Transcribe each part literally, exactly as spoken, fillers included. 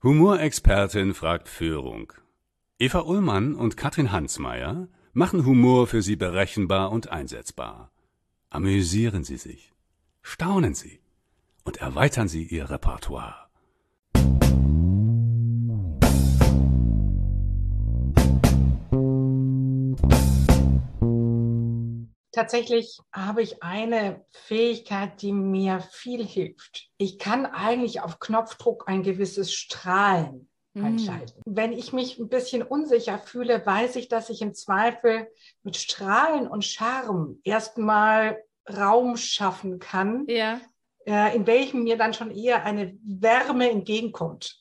Humorexpertin fragt Führung. Eva Ullmann und Katrin Hansmeier machen Humor für Sie berechenbar und einsetzbar. Amüsieren Sie sich, staunen Sie und erweitern Sie Ihr Repertoire. Tatsächlich habe ich eine Fähigkeit, die mir viel hilft. Ich kann eigentlich auf Knopfdruck ein gewisses Strahlen mm. einschalten. Wenn ich mich ein bisschen unsicher fühle, weiß ich, dass ich im Zweifel mit Strahlen und Charme erstmal Raum schaffen kann, ja. äh, in welchem mir dann schon eher eine Wärme entgegenkommt.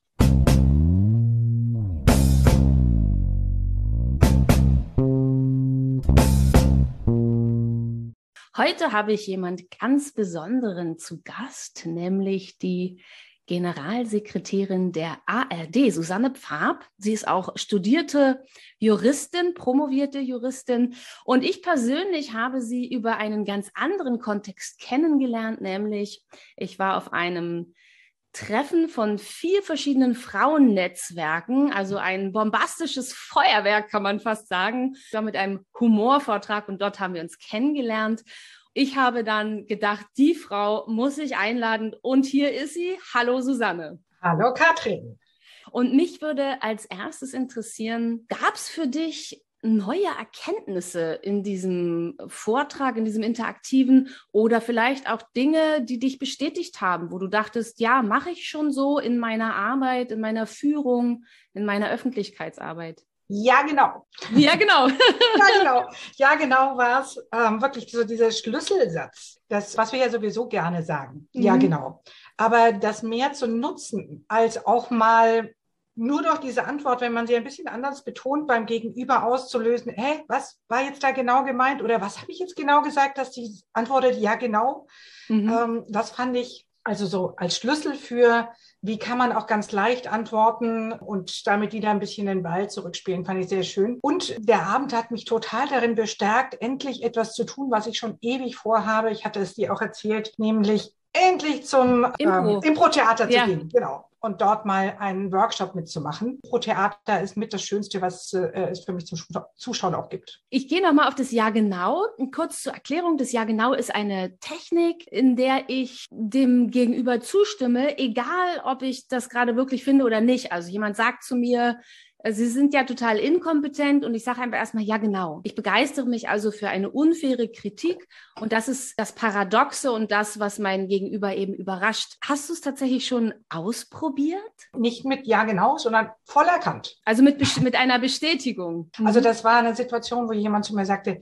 Heute habe ich jemand ganz Besonderen zu Gast, nämlich die Generalsekretärin der A R D, Susanne Pfaab. Sie ist auch studierte Juristin, promovierte Juristin. Und ich persönlich habe sie über einen ganz anderen Kontext kennengelernt, nämlich ich war auf einem Treffen von vier verschiedenen Frauennetzwerken, also ein bombastisches Feuerwerk, kann man fast sagen. Ich war mit einem Humorvortrag und dort haben wir uns kennengelernt. Ich habe dann gedacht, die Frau muss ich einladen und hier ist sie. Hallo Susanne. Hallo Katrin. Und mich würde als erstes interessieren, gab es für dich neue Erkenntnisse in diesem Vortrag, in diesem Interaktiven oder vielleicht auch Dinge, die dich bestätigt haben, wo du dachtest, ja, mache ich schon so in meiner Arbeit, in meiner Führung, in meiner Öffentlichkeitsarbeit? Ja, genau. Ja, genau. ja, genau. Ja, genau war es ähm, wirklich so dieser Schlüsselsatz, das, was wir ja sowieso gerne sagen. Mhm. Ja, genau. Aber das mehr zu nutzen, als auch mal nur durch diese Antwort, wenn man sie ein bisschen anders betont, beim Gegenüber auszulösen, hä, was war jetzt da genau gemeint oder was habe ich jetzt genau gesagt, dass die antwortet, ja genau. Mhm. Ähm, das fand ich also so als Schlüssel für, wie kann man auch ganz leicht antworten und damit wieder ein bisschen den Ball zurückspielen, fand ich sehr schön. Und der Abend hat mich total darin bestärkt, endlich etwas zu tun, was ich schon ewig vorhabe. Ich hatte es dir auch erzählt, nämlich endlich zum Impro. ähm, Impro-Theater ja. zu gehen. Genau. Und dort mal einen Workshop mitzumachen. Impro-Theater ist mit das Schönste, was äh, es für mich zum Zuschauen auch gibt. Ich gehe nochmal auf das Jahr genau. Kurz zur Erklärung. Das Jahr genau ist eine Technik, in der ich dem Gegenüber zustimme, egal ob ich das gerade wirklich finde oder nicht. Also jemand sagt zu mir, Sie sind ja total inkompetent und ich sage einfach erstmal, ja genau. Ich begeistere mich also für eine unfaire Kritik und das ist das Paradoxe und das, was mein Gegenüber eben überrascht. Hast du es tatsächlich schon ausprobiert? Nicht mit ja genau, sondern voll erkannt. Also mit, mit einer Bestätigung. Also das war eine Situation, wo jemand zu mir sagte,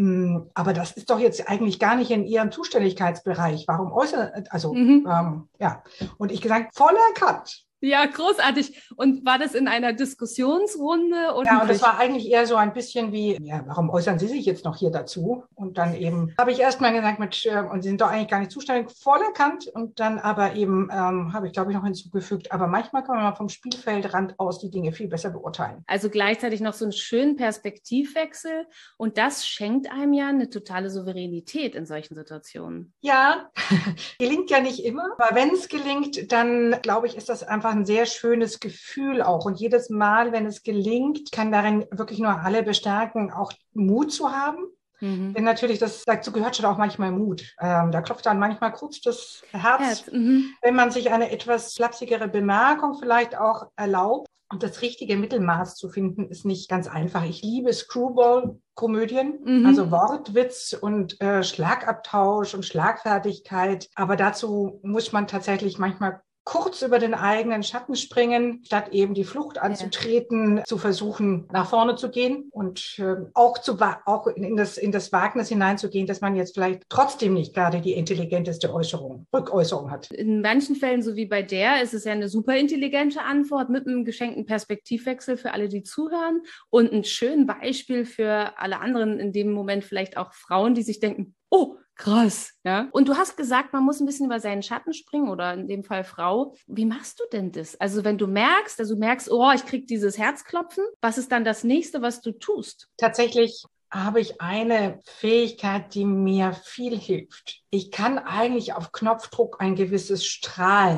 aber das ist doch jetzt eigentlich gar nicht in Ihrem Zuständigkeitsbereich. Warum äußern, also mhm. ähm, ja. Und ich gesagt, voll erkannt. Ja, großartig. Und war das in einer Diskussionsrunde? Oder ja, und das war eigentlich eher so ein bisschen wie, ja, warum äußern Sie sich jetzt noch hier dazu? Und dann eben habe ich erstmal gesagt, mit, äh, und Sie sind doch eigentlich gar nicht zuständig, voll erkannt. Und dann aber eben ähm, habe ich, glaube ich, noch hinzugefügt, aber manchmal kann man mal vom Spielfeldrand aus die Dinge viel besser beurteilen. Also gleichzeitig noch so einen schönen Perspektivwechsel. Und das schenkt einem ja eine totale Souveränität in solchen Situationen. Ja, gelingt ja nicht immer. Aber wenn es gelingt, dann glaube ich, ist das einfach ein sehr schönes Gefühl auch. Und jedes Mal, wenn es gelingt, kann darin wirklich nur alle bestärken, auch Mut zu haben. Mhm. Denn natürlich, das, dazu gehört schon auch manchmal Mut. Ähm, da klopft dann manchmal kurz das Herz, Herz. Mhm. wenn man sich eine etwas flapsigere Bemerkung vielleicht auch erlaubt. Und das richtige Mittelmaß zu finden, ist nicht ganz einfach. Ich liebe Screwball-Komödien, mhm. also Wortwitz und äh, Schlagabtausch und Schlagfertigkeit. Aber dazu muss man tatsächlich manchmal kurz über den eigenen Schatten springen, statt eben die Flucht anzutreten, ja. zu versuchen, nach vorne zu gehen und äh, auch, zu, auch in, das, in das Wagnis hineinzugehen, dass man jetzt vielleicht trotzdem nicht gerade die intelligenteste Äußerung, Rückäußerung hat. In manchen Fällen, so wie bei der, ist es ja eine super intelligente Antwort mit einem geschenkten Perspektivwechsel für alle, die zuhören und ein schönes Beispiel für alle anderen, in dem Moment vielleicht auch Frauen, die sich denken, oh, krass, ja. Und du hast gesagt, man muss ein bisschen über seinen Schatten springen oder in dem Fall Frau. Wie machst du denn das? Also wenn du merkst, also du merkst, oh, ich krieg dieses Herzklopfen, was ist dann das Nächste, was du tust? Tatsächlich habe ich eine Fähigkeit, die mir viel hilft. Ich kann eigentlich auf Knopfdruck ein gewisses Strahlen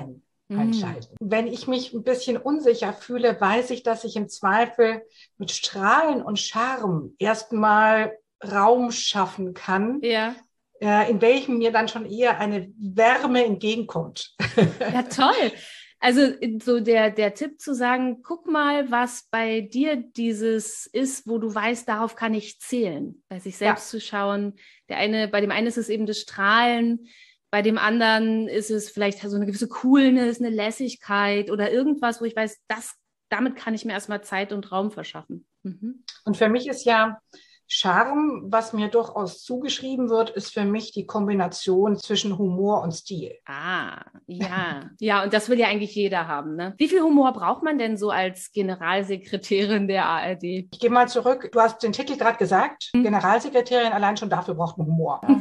mm. einschalten. Wenn ich mich ein bisschen unsicher fühle, weiß ich, dass ich im Zweifel mit Strahlen und Charme erstmal Raum schaffen kann, ja. äh, in welchem mir dann schon eher eine Wärme entgegenkommt. Ja, toll. Also so der, der Tipp zu sagen, guck mal, was bei dir dieses ist, wo du weißt, darauf kann ich zählen. Bei sich selbst ja. zu schauen. Der eine, bei dem einen ist es eben das Strahlen, bei dem anderen ist es vielleicht so eine gewisse Coolness, eine Lässigkeit oder irgendwas, wo ich weiß, das, damit kann ich mir erstmal Zeit und Raum verschaffen. Mhm. Und für mich ist ja Charme, was mir durchaus zugeschrieben wird, ist für mich die Kombination zwischen Humor und Stil. Ah, ja. Ja, und das will ja eigentlich jeder haben, ne? Wie viel Humor braucht man denn so als Generalsekretärin der A R D? Ich gehe mal zurück. Du hast den Titel gerade gesagt. Hm. Generalsekretärin, allein schon dafür braucht man Humor. Ja.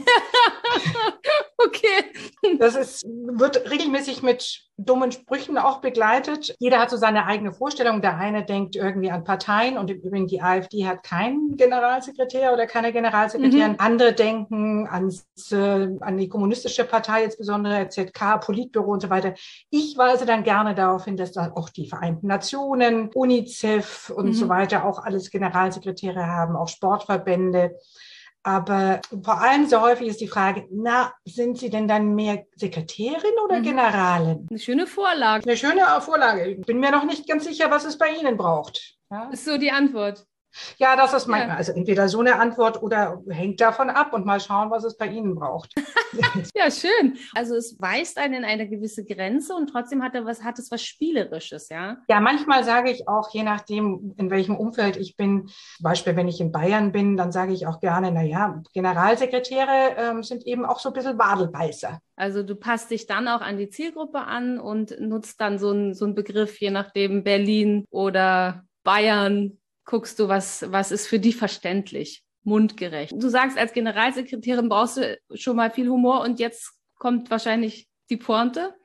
Okay. Das ist, wird regelmäßig mit dummen Sprüchen auch begleitet. Jeder hat so seine eigene Vorstellung. Der eine denkt irgendwie an Parteien und im Übrigen die AfD hat keinen Generalsekretär oder keine Generalsekretärin. Mhm. Andere denken ans, äh, an die kommunistische Partei, insbesondere Z K, Politbüro und so weiter. Ich weise dann gerne darauf hin, dass da auch die Vereinten Nationen, UNICEF und mhm. so weiter auch alles Generalsekretäre haben, auch Sportverbände. Aber vor allem so häufig ist die Frage, na, sind Sie denn dann mehr Sekretärin oder mhm. Generalin? Eine schöne Vorlage. Eine schöne Vorlage. Ich bin mir noch nicht ganz sicher, was es bei Ihnen braucht. Ja? Ist so die Antwort. Ja, das ist manchmal, ja. also entweder so eine Antwort oder hängt davon ab und mal schauen, was es bei Ihnen braucht. Ja, schön. Also es weist einen in eine gewisse Grenze und trotzdem hat, er was, hat es was Spielerisches, ja? Ja, manchmal sage ich auch, je nachdem, in welchem Umfeld ich bin, zum Beispiel, wenn ich in Bayern bin, dann sage ich auch gerne, na ja, Generalsekretäre ähm, sind eben auch so ein bisschen Wadelbeißer. Also du passt dich dann auch an die Zielgruppe an und nutzt dann so einen so einen Begriff, je nachdem Berlin oder Bayern, guckst du, was, was ist für die verständlich, mundgerecht. Du sagst, als Generalsekretärin brauchst du schon mal viel Humor und jetzt kommt wahrscheinlich die Pointe.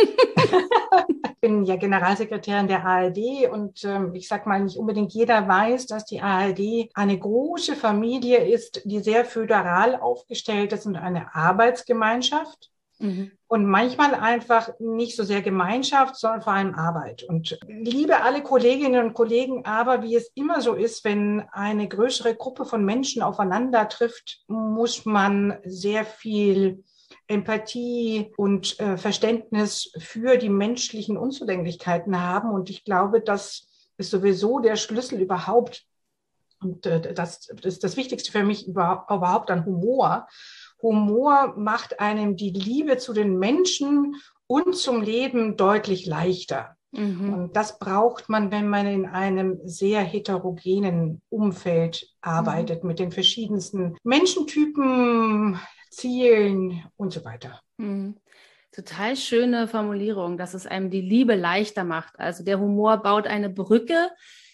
Ich bin ja Generalsekretärin der A R D und ähm, ich sag mal, nicht unbedingt jeder weiß, dass die A R D eine große Familie ist, die sehr föderal aufgestellt ist und eine Arbeitsgemeinschaft. Mhm. Und manchmal einfach nicht so sehr Gemeinschaft, sondern vor allem Arbeit. Und liebe alle Kolleginnen und Kollegen, aber wie es immer so ist, wenn eine größere Gruppe von Menschen aufeinander trifft, muss man sehr viel Empathie und äh, Verständnis für die menschlichen Unzulänglichkeiten haben. Und ich glaube, das ist sowieso der Schlüssel überhaupt. Und äh, das, das ist das Wichtigste für mich überhaupt, überhaupt an Humor. Humor macht einem die Liebe zu den Menschen und zum Leben deutlich leichter. Mhm. Und das braucht man, wenn man in einem sehr heterogenen Umfeld arbeitet, mhm. mit den verschiedensten Menschentypen, Zielen und so weiter. Mhm. Total schöne Formulierung, dass es einem die Liebe leichter macht. Also der Humor baut eine Brücke,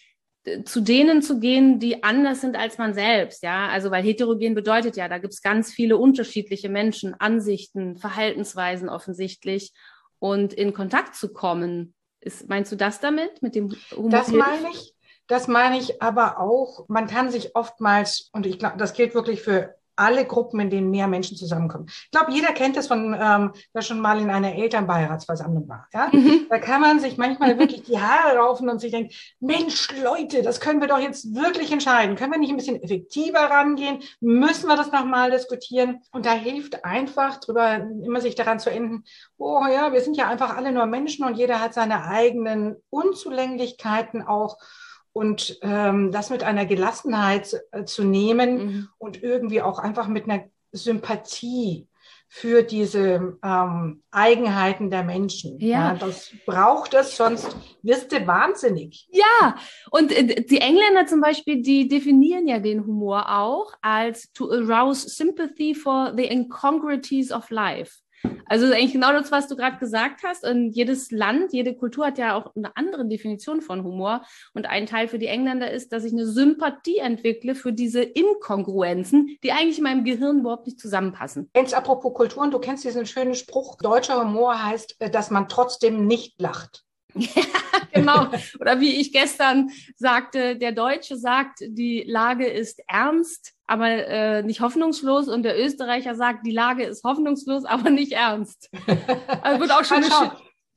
zu denen zu gehen, die anders sind als man selbst, ja, also weil heterogen bedeutet ja, da gibt es ganz viele unterschiedliche Menschen, Ansichten, Verhaltensweisen offensichtlich und in Kontakt zu kommen. Ist, meinst du das damit, mit dem Humor? Das meine ich, das meine ich aber auch, man kann sich oftmals, und ich glaube, das gilt wirklich für alle Gruppen, in denen mehr Menschen zusammenkommen. Ich glaube, jeder kennt das von, ähm, wer schon mal in einer Elternbeiratsversammlung war. Ja? Mhm. Da kann man sich manchmal wirklich die Haare raufen und sich denken, Mensch, Leute, das können wir doch jetzt wirklich entscheiden. Können wir nicht ein bisschen effektiver rangehen? Müssen wir das nochmal diskutieren? Und da hilft einfach drüber, immer sich daran zu enden, oh ja, wir sind ja einfach alle nur Menschen und jeder hat seine eigenen Unzulänglichkeiten auch. Und ähm, das mit einer Gelassenheit äh, zu nehmen mhm. und irgendwie auch einfach mit einer Sympathie für diese ähm, Eigenheiten der Menschen. Ja. Ja, das braucht es, sonst wirst du wahnsinnig. Ja, und äh, die Engländer zum Beispiel, die definieren ja den Humor auch als to arouse sympathy for the incongruities of life. Also eigentlich genau das, was du gerade gesagt hast. Und jedes Land, jede Kultur hat ja auch eine andere Definition von Humor. Und ein Teil für die Engländer ist, dass ich eine Sympathie entwickle für diese Inkongruenzen, die eigentlich in meinem Gehirn überhaupt nicht zusammenpassen. Jetzt apropos Kulturen, du kennst diesen schönen Spruch, deutscher Humor heißt, dass man trotzdem nicht lacht. Ja, genau. Oder wie ich gestern sagte, der Deutsche sagt, die Lage ist ernst, aber äh, nicht hoffnungslos. Und der Österreicher sagt, die Lage ist hoffnungslos, aber nicht ernst. Also wird auch schon eine,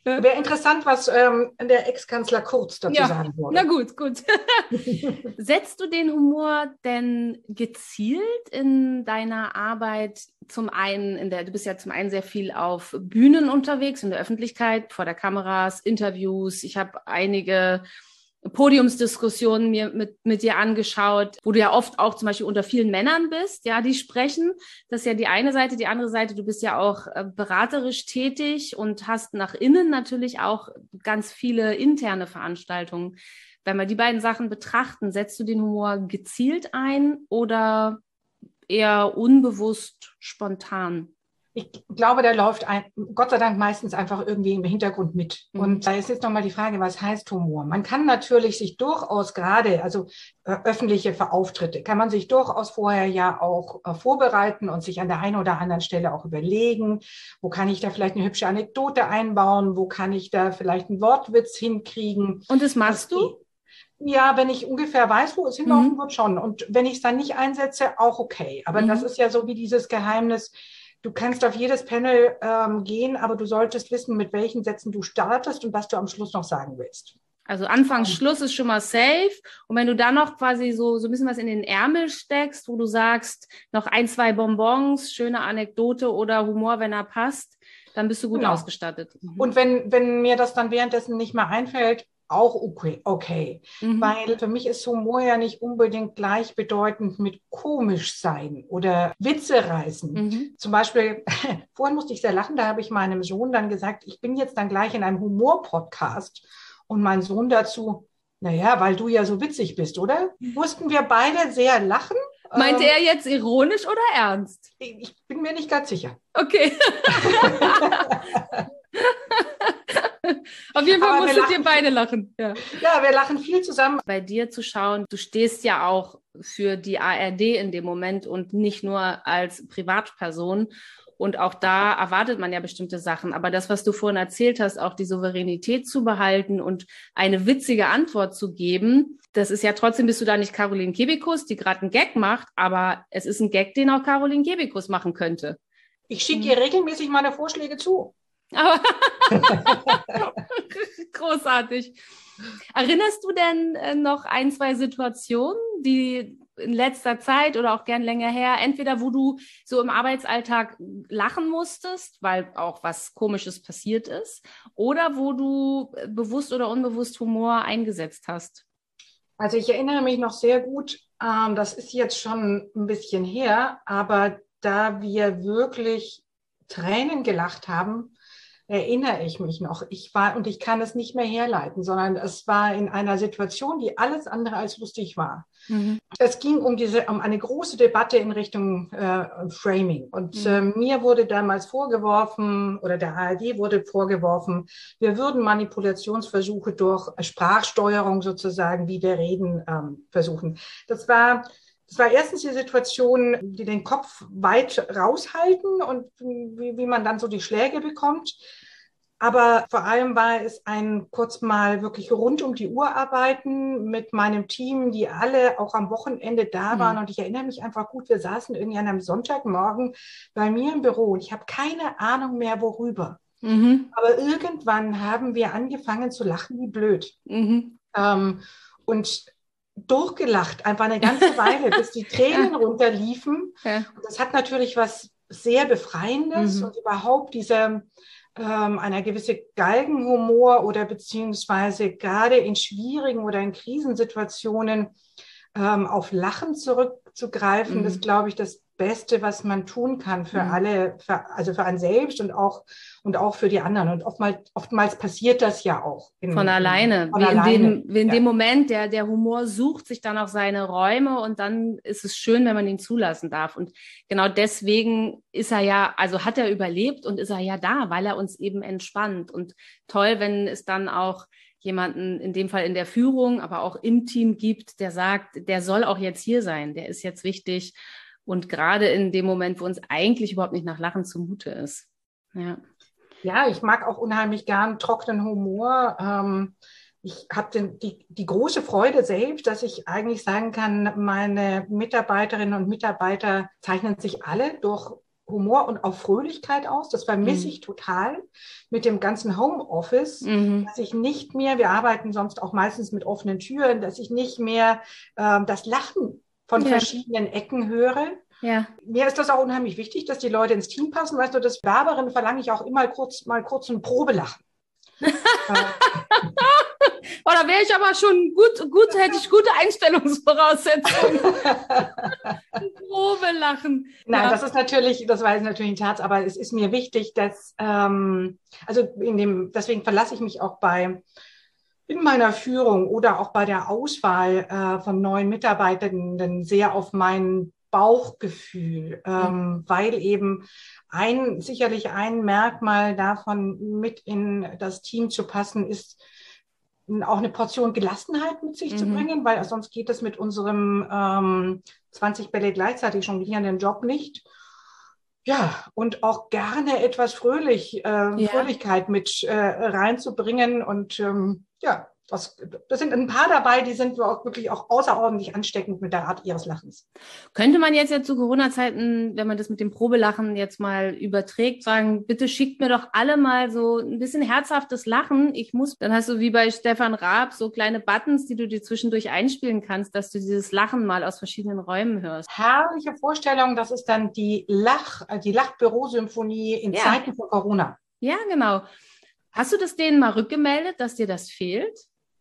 Wäre interessant, was ähm, der Ex-Kanzler Kurz dazu Ja, sagen würde. na gut, gut. Setzt du den Humor denn gezielt in deiner Arbeit? Zum einen, in der, du bist ja zum einen sehr viel auf Bühnen unterwegs, in der Öffentlichkeit, vor der Kameras, Interviews. Ich habe einige Podiumsdiskussionen mir mit, mit dir angeschaut, wo du ja oft auch zum Beispiel unter vielen Männern bist, ja, die sprechen. Das ist ja die eine Seite. Die andere Seite, du bist ja auch äh, beraterisch tätig und hast nach innen natürlich auch ganz viele interne Veranstaltungen. Wenn wir die beiden Sachen betrachten, setzt du den Humor gezielt ein oder eher unbewusst, spontan? Ich glaube, der läuft ein, Gott sei Dank meistens einfach irgendwie im Hintergrund mit. Mhm. Und da ist jetzt nochmal die Frage, was heißt Humor? Man kann natürlich sich durchaus gerade, also äh, öffentliche Auftritte, kann man sich durchaus vorher ja auch äh, vorbereiten und sich an der einen oder anderen Stelle auch überlegen, wo kann ich da vielleicht eine hübsche Anekdote einbauen, wo kann ich da vielleicht einen Wortwitz hinkriegen. Und das machst das, du? Ja, wenn ich ungefähr weiß, wo es hinlaufen mhm. wird, schon. Und wenn ich es dann nicht einsetze, auch okay. Aber mhm. das ist ja so wie dieses Geheimnis, du kannst auf jedes Panel ähm, gehen, aber du solltest wissen, mit welchen Sätzen du startest und was du am Schluss noch sagen willst. Also Anfang, Schluss ist schon mal safe. Und wenn du dann noch quasi so, so ein bisschen was in den Ärmel steckst, wo du sagst, noch ein, zwei Bonbons, schöne Anekdote oder Humor, wenn er passt, dann bist du gut genau. ausgestattet. Mhm. Und wenn, wenn mir das dann währenddessen nicht mehr einfällt, auch okay, okay. Mhm. Weil für mich ist Humor ja nicht unbedingt gleichbedeutend mit komisch sein oder Witze reißen. Mhm. Zum Beispiel, vorhin musste ich sehr lachen, da habe ich meinem Sohn dann gesagt, ich bin jetzt dann gleich in einem Humor-Podcast und mein Sohn dazu, naja, weil du ja so witzig bist, oder? Mussten wir beide sehr lachen. Meinte ähm, er jetzt ironisch oder ernst? Ich, ich bin mir nicht ganz sicher. Okay. Auf jeden Fall musstet ihr beide lachen. Ja. ja, wir lachen viel zusammen. Bei dir zu schauen, du stehst ja auch für die A R D in dem Moment und nicht nur als Privatperson. Und auch da erwartet man ja bestimmte Sachen. Aber das, was du vorhin erzählt hast, auch die Souveränität zu behalten und eine witzige Antwort zu geben, das ist ja trotzdem, bist du da nicht Caroline Kebekus, die gerade einen Gag macht, aber es ist ein Gag, den auch Caroline Kebekus machen könnte. Ich schicke ihr regelmäßig meine Vorschläge zu. Aber großartig. Erinnerst du denn äh, noch ein, zwei Situationen, die in letzter Zeit oder auch gern länger her, entweder wo du so im Arbeitsalltag lachen musstest, weil auch was Komisches passiert ist, oder wo du bewusst oder unbewusst Humor eingesetzt hast? Also ich erinnere mich noch sehr gut, ähm, das ist jetzt schon ein bisschen her, aber da wir wirklich Tränen gelacht haben, erinnere ich mich noch. Ich war, und ich kann es nicht mehr herleiten, sondern es war in einer Situation, die alles andere als lustig war. Mhm. Es ging um diese, um eine große Debatte in Richtung äh, Framing. Und mhm. äh, mir wurde damals vorgeworfen, oder der A R D wurde vorgeworfen, wir würden Manipulationsversuche durch Sprachsteuerung sozusagen, wie wir reden, ähm, versuchen. Das war Das war erstens die Situation, die den Kopf weit raushalten und wie, wie man dann so die Schläge bekommt. Aber vor allem war es ein kurz mal wirklich rund um die Uhr arbeiten mit meinem Team, die alle auch am Wochenende da waren. Mhm. Und ich erinnere mich einfach gut, wir saßen irgendwie an einem Sonntagmorgen bei mir im Büro und ich habe keine Ahnung mehr, worüber. Mhm. Aber irgendwann haben wir angefangen zu lachen wie blöd. Mhm. Ähm, und durchgelacht, einfach eine ganze Weile, bis die Tränen ja. runterliefen. Ja. Und das hat natürlich was sehr Befreiendes mhm. und überhaupt diese, ähm, einer gewisse Galgenhumor oder beziehungsweise gerade in schwierigen oder in Krisensituationen ähm, auf Lachen zurückzugreifen, mhm. das glaube ich, das Beste, was man tun kann für mhm. alle, für, also für einen selbst und auch, und auch für die anderen. Und oftmals, oftmals passiert das ja auch. In, von alleine. Von wie alleine. In, dem, wie in ja. dem Moment, der, der Humor sucht sich dann auch seine Räume und dann ist es schön, wenn man ihn zulassen darf. Und genau deswegen ist er ja, also hat er überlebt und ist er ja da, weil er uns eben entspannt. Und toll, wenn es dann auch jemanden, in dem Fall in der Führung, aber auch im Team gibt, der sagt, der soll auch jetzt hier sein, der ist jetzt wichtig. Und gerade in dem Moment, wo uns eigentlich überhaupt nicht nach Lachen zumute ist. Ja, ja, ich mag auch unheimlich gern trockenen Humor. Ähm, ich habe die, die große Freude selbst, dass ich eigentlich sagen kann, meine Mitarbeiterinnen und Mitarbeiter zeichnen sich alle durch Humor und auch Fröhlichkeit aus. Das vermisse Mhm. ich total mit dem ganzen Homeoffice, Mhm. dass ich nicht mehr, wir arbeiten sonst auch meistens mit offenen Türen, dass ich nicht mehr ähm, das Lachen von Ja. verschiedenen Ecken höre. Ja. Mir ist das auch unheimlich wichtig, dass die Leute ins Team passen. Weißt du, das Werberin verlange ich auch immer kurz, mal kurz ein Probelachen. Oh, da wäre ich aber schon gut, gut, hätte ich gute Einstellungsvoraussetzungen. Probelachen. Nein, Ja. das ist natürlich, das war jetzt natürlich ein Scherz, aber es ist mir wichtig, dass, ähm, also in dem, deswegen verlasse ich mich auch bei, in meiner Führung oder auch bei der Auswahl äh, von neuen Mitarbeitenden sehr auf mein Bauchgefühl, ähm, weil eben ein, sicherlich ein Merkmal davon, mit in das Team zu passen, ist, auch eine Portion Gelassenheit mit sich Mhm. zu bringen, weil sonst geht es mit unserem ähm, zwanzig Bälle gleichzeitig jonglierenden Job nicht. Ja, und auch gerne etwas Fröhlich, äh, Ja. Fröhlichkeit mit äh, reinzubringen. Und ähm, ja, das, das sind ein paar dabei, die sind auch wirklich auch außerordentlich ansteckend mit der Art ihres Lachens. Könnte man jetzt ja zu Corona-Zeiten, wenn man das mit dem Probelachen jetzt mal überträgt, sagen, bitte schickt mir doch alle mal so ein bisschen herzhaftes Lachen. Ich muss, dann hast du wie bei Stefan Raab so kleine Buttons, die du dir zwischendurch einspielen kannst, dass du dieses Lachen mal aus verschiedenen Räumen hörst. Herrliche Vorstellung, das ist dann die Lach, die Lachbürosymphonie in Ja. Zeiten von Corona. Ja, genau. Hast du das denen mal rückgemeldet, dass dir das fehlt?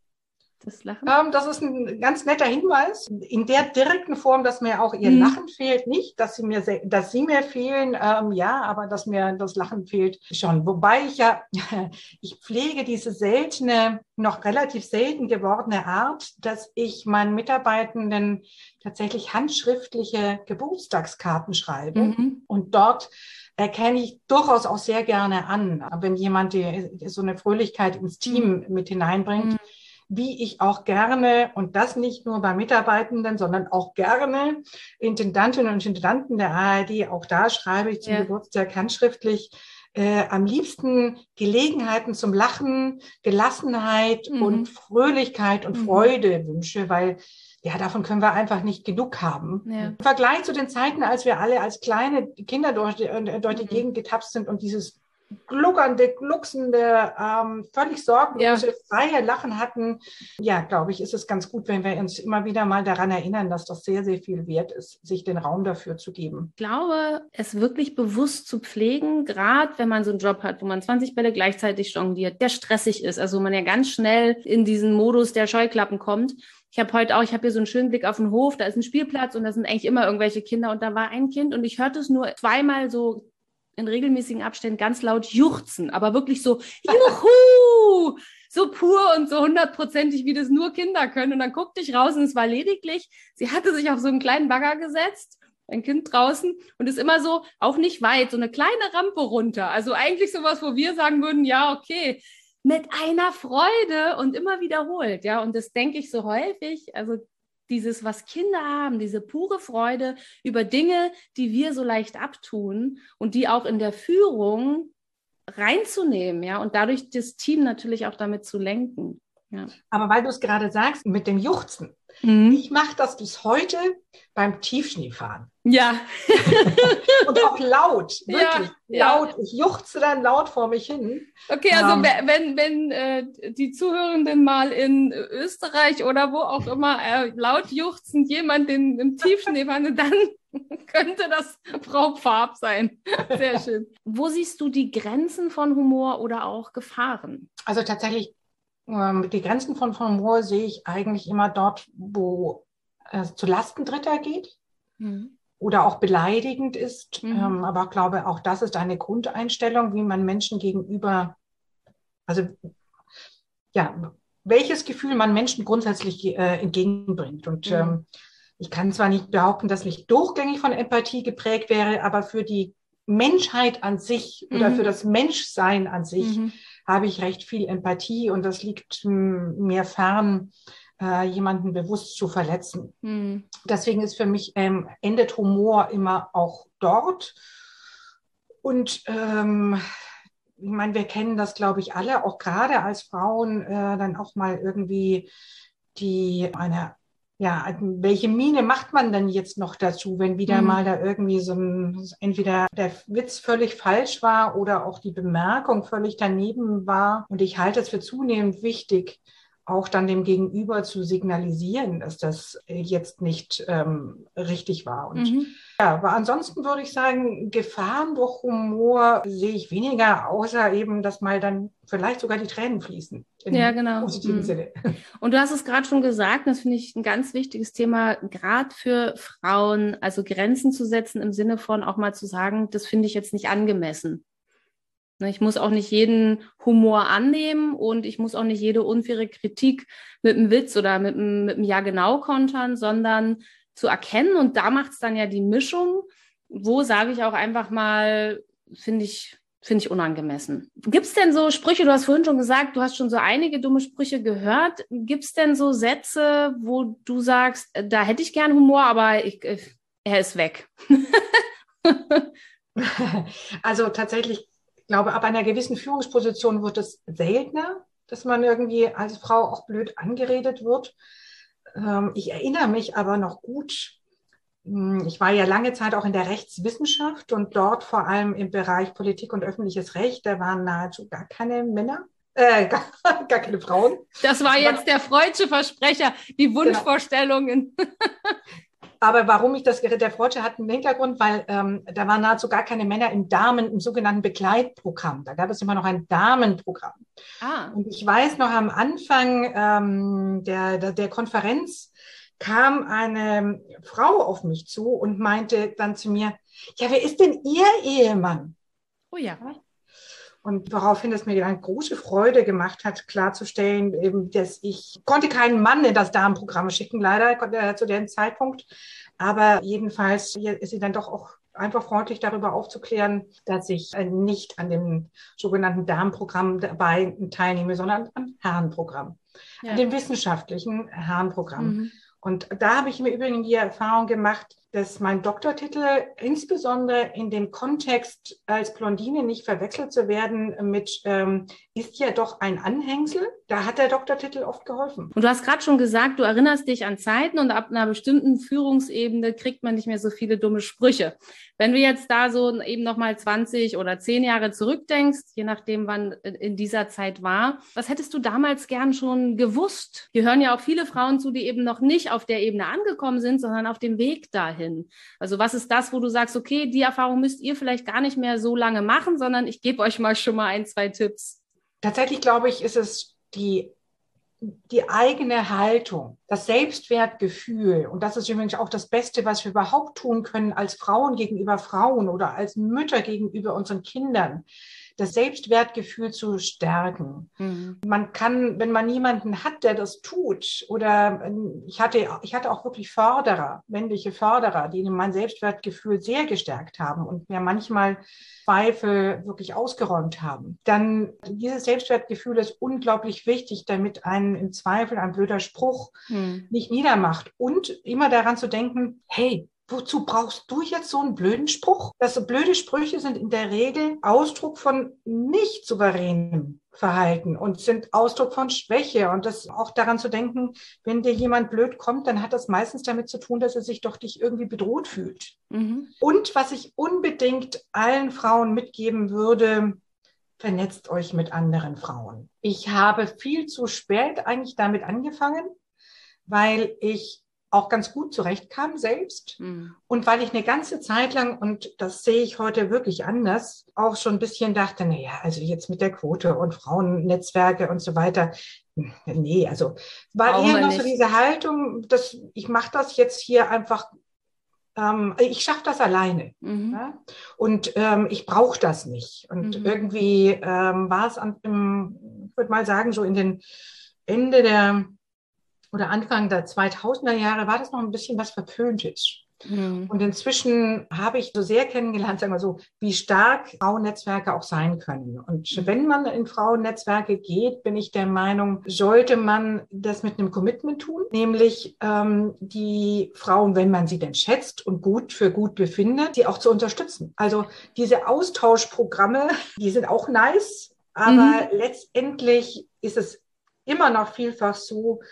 Das Lachen? Ähm, das ist ein ganz netter Hinweis. In der direkten Form, dass mir auch ihr Mhm. Lachen fehlt, nicht, dass sie mir, se- dass sie mir fehlen, ähm, ja, aber dass mir das Lachen fehlt schon. Wobei ich ja, ich pflege diese seltene, noch relativ selten gewordene Art, dass ich meinen Mitarbeitenden tatsächlich handschriftliche Geburtstagskarten schreibe. Mhm. Und dort erkenne ich durchaus auch sehr gerne an, wenn jemand die, so eine Fröhlichkeit ins Team mit hineinbringt. Mhm. Wie ich auch gerne, und das nicht nur bei Mitarbeitenden, sondern auch gerne Intendantinnen und Intendanten der A R D, auch da schreibe ich zum Ja. Geburtstag handschriftlich, äh, am liebsten Gelegenheiten zum Lachen, Gelassenheit Mhm. und Fröhlichkeit und Mhm. Freude wünsche, weil ja, davon können wir einfach nicht genug haben. Ja. Im Vergleich zu den Zeiten, als wir alle als kleine Kinder durch die, durch die Mhm. Gegend getapst sind und dieses gluckernde, glucksende, ähm, völlig sorglose, Ja. freie Lachen hatten. Ja, glaube ich, ist es ganz gut, wenn wir uns immer wieder mal daran erinnern, dass das sehr, sehr viel wert ist, sich den Raum dafür zu geben. Ich glaube, es wirklich bewusst zu pflegen, gerade wenn man so einen Job hat, wo man zwanzig Bälle gleichzeitig jongliert, der stressig ist, also man ja ganz schnell in diesen Modus der Scheuklappen kommt. Ich habe heute auch, ich habe hier so einen schönen Blick auf den Hof, da ist ein Spielplatz und da sind eigentlich immer irgendwelche Kinder und da war ein Kind und ich hörte es nur zweimal so in regelmäßigen Abständen ganz laut juchzen, aber wirklich so, juhu, so pur und so hundertprozentig, wie das nur Kinder können. Und dann guckte ich raus und es war lediglich, sie hatte sich auf so einen kleinen Bagger gesetzt, ein Kind draußen und ist immer so, auch nicht weit, so eine kleine Rampe runter. Also eigentlich sowas, wo wir sagen würden, ja, okay, mit einer Freude und immer wiederholt, ja. Und das denke ich so häufig, also dieses, was Kinder haben, diese pure Freude über Dinge, die wir so leicht abtun und die auch in der Führung reinzunehmen, ja, und dadurch das Team natürlich auch damit zu lenken. Ja. Aber weil du es gerade sagst, mit dem Juchzen. Mhm. Ich mache das bis heute beim Tiefschneefahren. Ja. Und auch laut, wirklich ja, laut. Ja. Ich juchze dann laut vor mich hin. Okay, also ähm, wenn, wenn äh, die Zuhörenden mal in Österreich oder wo auch immer äh, laut juchzend jemand den, im Tiefschnee fahren, dann könnte das Frau Pfab sein. Sehr schön. Wo siehst du die Grenzen von Humor oder auch Gefahren? Also tatsächlich, ähm, die Grenzen von Humor sehe ich eigentlich immer dort, wo es zu Lasten Dritter geht. Mhm. Oder auch beleidigend ist. Mhm. Ähm, aber ich glaube, auch das ist eine Grundeinstellung, wie man Menschen gegenüber, also ja, welches Gefühl man Menschen grundsätzlich äh, entgegenbringt. Und mhm. ähm, ich kann zwar nicht behaupten, dass ich durchgängig von Empathie geprägt wäre, aber für die Menschheit an sich mhm. oder für das Menschsein an sich mhm. habe ich recht viel Empathie und das liegt m, mir fern, äh, jemanden bewusst zu verletzen. Mhm. Deswegen ist für mich, ähm, endet Humor immer auch dort. Und ähm, ich meine, wir kennen das, glaube ich, alle, auch gerade als Frauen, äh, dann auch mal irgendwie die eine ja, welche Miene macht man denn jetzt noch dazu, wenn wieder Mhm. mal da irgendwie so ein, entweder der Witz völlig falsch war oder auch die Bemerkung völlig daneben war. Und ich halte es für zunehmend wichtig, auch dann dem Gegenüber zu signalisieren, dass das jetzt nicht ähm, richtig war. Und Mhm. ja, aber ansonsten würde ich sagen, Gefahren durch Humor sehe ich weniger, außer eben, dass mal dann vielleicht sogar die Tränen fließen, Ja, im genau. positiven Mhm. Sinne. Und du hast es gerade schon gesagt, das finde ich ein ganz wichtiges Thema, gerade für Frauen, also Grenzen zu setzen im Sinne von auch mal zu sagen, das finde ich jetzt nicht angemessen. Ne, ich muss auch nicht jeden Humor annehmen und ich muss auch nicht jede unfaire Kritik mit einem Witz oder mit einem, mit einem Ja-genau kontern, sondern zu erkennen. Und da macht es dann ja die Mischung, wo sage ich auch einfach mal, finde ich, finde ich unangemessen. Gibt es denn so Sprüche, du hast vorhin schon gesagt, du hast schon so einige dumme Sprüche gehört. Gibt es denn so Sätze, wo du sagst, äh, da hätte ich gern Humor, aber ich, äh, er ist weg? Also tatsächlich, ich glaube, ab einer gewissen Führungsposition wird es seltener, dass man irgendwie als Frau auch blöd angeredet wird. Ähm, ich erinnere mich aber noch gut, hm, ich war ja lange Zeit auch in der Rechtswissenschaft und dort vor allem im Bereich Politik und öffentliches Recht, da waren nahezu gar keine Männer, äh, gar, gar keine Frauen. Das war Aber, jetzt der freudsche Versprecher, die genau. Wunschvorstellungen. Aber warum ich das, der Freudsche hat einen Hintergrund, weil ähm, da waren nahezu gar keine Männer im Damen, im sogenannten Begleitprogramm. Da gab es immer noch ein Damenprogramm. Ah. Und ich weiß noch am Anfang ähm, der, der, der Konferenz kam eine Frau auf mich zu und meinte dann zu mir, ja, wer ist denn Ihr Ehemann? Oh ja. Und woraufhin es mir eine große Freude gemacht hat, klarzustellen, eben, dass ich konnte keinen Mann in das Damenprogramm schicken, leider konnte er zu dem Zeitpunkt. Aber jedenfalls ist sie dann doch auch einfach freundlich darüber aufzuklären, dass ich nicht an dem sogenannten Damenprogramm dabei teilnehme, sondern am Herrenprogramm, Ja. an dem wissenschaftlichen Herrenprogramm. Mhm. Und da habe ich im Übrigen die Erfahrung gemacht, dass mein Doktortitel insbesondere in dem Kontext als Blondine nicht verwechselt zu werden mit ähm, ist ja doch ein Anhängsel. Da hat der Doktortitel oft geholfen. Und du hast gerade schon gesagt, du erinnerst dich an Zeiten und ab einer bestimmten Führungsebene kriegt man nicht mehr so viele dumme Sprüche. Wenn du jetzt da so eben nochmal zwanzig oder zehn Jahre zurückdenkst, je nachdem, wann in dieser Zeit war, was hättest du damals gern schon gewusst? Hier hören ja auch viele Frauen zu, die eben noch nicht auf der Ebene angekommen sind, sondern auf dem Weg dahin. Also was ist das, wo du sagst, okay, die Erfahrung müsst ihr vielleicht gar nicht mehr so lange machen, sondern ich gebe euch mal schon mal ein, zwei Tipps. Tatsächlich, glaube ich, ist es die, die eigene Haltung, das Selbstwertgefühl. Und das ist übrigens auch das Beste, was wir überhaupt tun können als Frauen gegenüber Frauen oder als Mütter gegenüber unseren Kindern. Das Selbstwertgefühl zu stärken. Mhm. Man kann, wenn man niemanden hat, der das tut, oder ich hatte, ich hatte auch wirklich Förderer, männliche Förderer, die mein Selbstwertgefühl sehr gestärkt haben und mir manchmal Zweifel wirklich ausgeräumt haben. Dann dieses Selbstwertgefühl ist unglaublich wichtig, damit einen im Zweifel ein blöder Spruch mhm. nicht niedermacht. Und immer daran zu denken, hey, wozu brauchst du jetzt so einen blöden Spruch? Das blöde Sprüche sind in der Regel Ausdruck von nicht souveränem Verhalten und sind Ausdruck von Schwäche. Und das auch daran zu denken, wenn dir jemand blöd kommt, dann hat das meistens damit zu tun, dass er sich doch dich irgendwie bedroht fühlt. Mhm. Und was ich unbedingt allen Frauen mitgeben würde, vernetzt euch mit anderen Frauen. Ich habe viel zu spät eigentlich damit angefangen, weil ich auch ganz gut zurechtkam selbst. Mhm. Und weil ich eine ganze Zeit lang, und das sehe ich heute wirklich anders, auch schon ein bisschen dachte, naja, also jetzt mit der Quote und Frauennetzwerke und so weiter, nee, also war Brauchen eher noch nicht. So diese Haltung, dass ich mache das jetzt hier einfach, ähm, ich schaffe das alleine. Mhm. Ja? Und ähm, ich brauche das nicht. Und mhm. irgendwie ähm, war es, an, im, ich würde mal sagen, so in den Ende der oder Anfang der zweitausender Jahre war das noch ein bisschen was Verpöntes. Mhm. Und inzwischen habe ich so sehr kennengelernt, sagen wir so, wie stark Frauennetzwerke auch sein können. Und mhm. wenn man in Frauennetzwerke geht, bin ich der Meinung, sollte man das mit einem Commitment tun, nämlich ähm, die Frauen, wenn man sie denn schätzt und gut für gut befindet, die auch zu unterstützen. Also diese Austauschprogramme, die sind auch nice, aber mhm. letztendlich ist es immer noch vielfach so,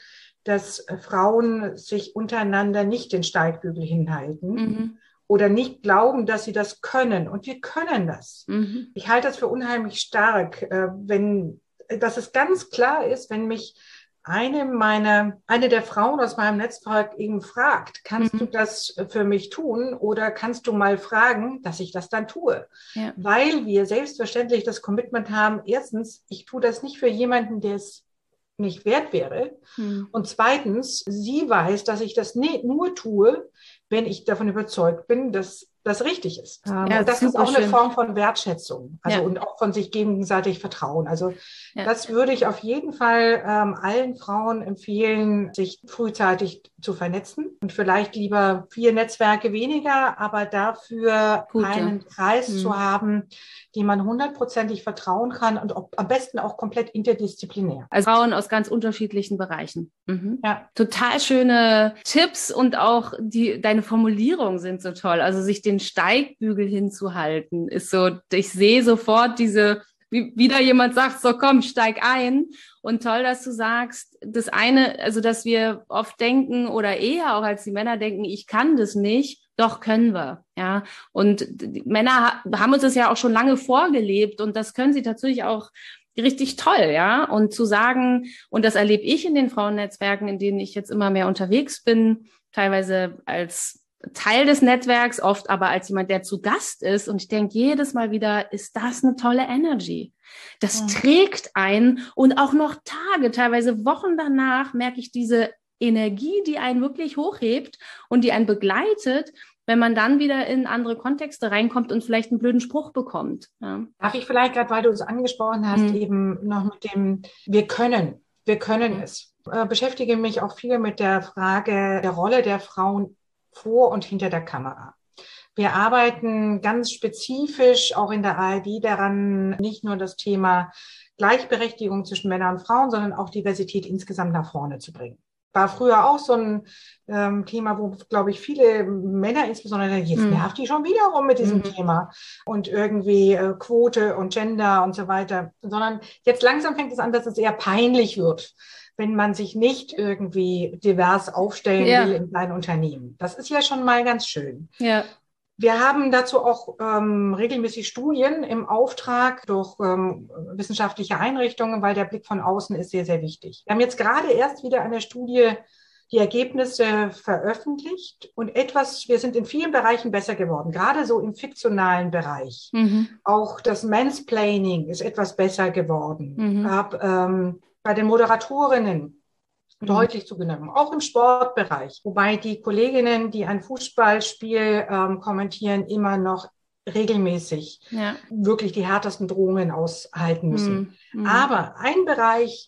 dass Frauen sich untereinander nicht den Steigbügel hinhalten. Mhm. Oder nicht glauben, dass sie das können. Und wir können das. Mhm. Ich halte das für unheimlich stark, wenn, dass es ganz klar ist, wenn mich eine meiner, eine der Frauen aus meinem Netzwerk eben fragt, kannst mhm. du das für mich tun oder kannst du mal fragen, dass ich das dann tue? Ja. Weil wir selbstverständlich das Commitment haben, erstens, ich tue das nicht für jemanden, der es nicht wert wäre. Mhm. Und zweitens, sie weiß, dass ich das nie, nur tue, wenn ich davon überzeugt bin, dass das richtig ist. Ja, und das ist auch eine schön. Form von Wertschätzung, also ja. und auch von sich gegenseitig Vertrauen. Also ja. das würde ich auf jeden Fall ähm, allen Frauen empfehlen, sich frühzeitig zu vernetzen und vielleicht lieber vier Netzwerke weniger, aber dafür Gute. einen Kreis hm. zu haben, dem man hundertprozentig vertrauen kann und ob, am besten auch komplett interdisziplinär. Also Frauen aus ganz unterschiedlichen Bereichen. Mhm. Ja. Total schöne Tipps und auch die, deine Formulierungen sind so toll. Also sich den Steigbügel hinzuhalten ist so, ich sehe sofort diese, wie wieder jemand sagt, so komm, steig ein. Und toll, dass du sagst, das eine, also dass wir oft denken oder eher auch als die Männer denken, ich kann das nicht. Doch, können wir, ja. Und die Männer haben uns das ja auch schon lange vorgelebt und das können sie tatsächlich auch richtig toll, ja. Und zu sagen, und das erlebe ich in den Frauennetzwerken, in denen ich jetzt immer mehr unterwegs bin, teilweise als Teil des Netzwerks, oft aber als jemand, der zu Gast ist. Und ich denke jedes Mal wieder, ist das eine tolle Energy. Das ja. trägt ein und auch noch Tage, teilweise Wochen danach merke ich diese Energie, die einen wirklich hochhebt und die einen begleitet, wenn man dann wieder in andere Kontexte reinkommt und vielleicht einen blöden Spruch bekommt. Ja. Darf ich vielleicht gerade, weil du es angesprochen hast, mhm. eben noch mit dem, wir können, wir können mhm. es. Ich beschäftige mich auch viel mit der Frage der Rolle der Frauen vor und hinter der Kamera. Wir arbeiten ganz spezifisch auch in der A R D daran, nicht nur das Thema Gleichberechtigung zwischen Männern und Frauen, sondern auch Diversität insgesamt nach vorne zu bringen. War früher auch so ein ähm, Thema, wo, glaube ich, viele Männer insbesondere, jetzt mhm. nervt die schon wieder rum mit diesem mhm. Thema und irgendwie äh, Quote und Gender und so weiter, sondern jetzt langsam fängt es an, dass es eher peinlich wird, wenn man sich nicht irgendwie divers aufstellen ja. will in kleinen Unternehmen. Das ist ja schon mal ganz schön. Ja. Wir haben dazu auch ähm, regelmäßig Studien im Auftrag durch ähm, wissenschaftliche Einrichtungen, weil der Blick von außen ist sehr, sehr wichtig. Wir haben jetzt gerade erst wieder eine Studie, die Ergebnisse veröffentlicht und etwas, wir sind in vielen Bereichen besser geworden, gerade so im fiktionalen Bereich. Mhm. Auch das Mansplaining ist etwas besser geworden. Mhm. Ab, ähm, bei den Moderatorinnen deutlich zugenommen, auch im Sportbereich. Wobei die Kolleginnen, die ein Fußballspiel ähm, kommentieren, immer noch regelmäßig ja. wirklich die härtesten Drohungen aushalten müssen. Mhm. Aber ein Bereich,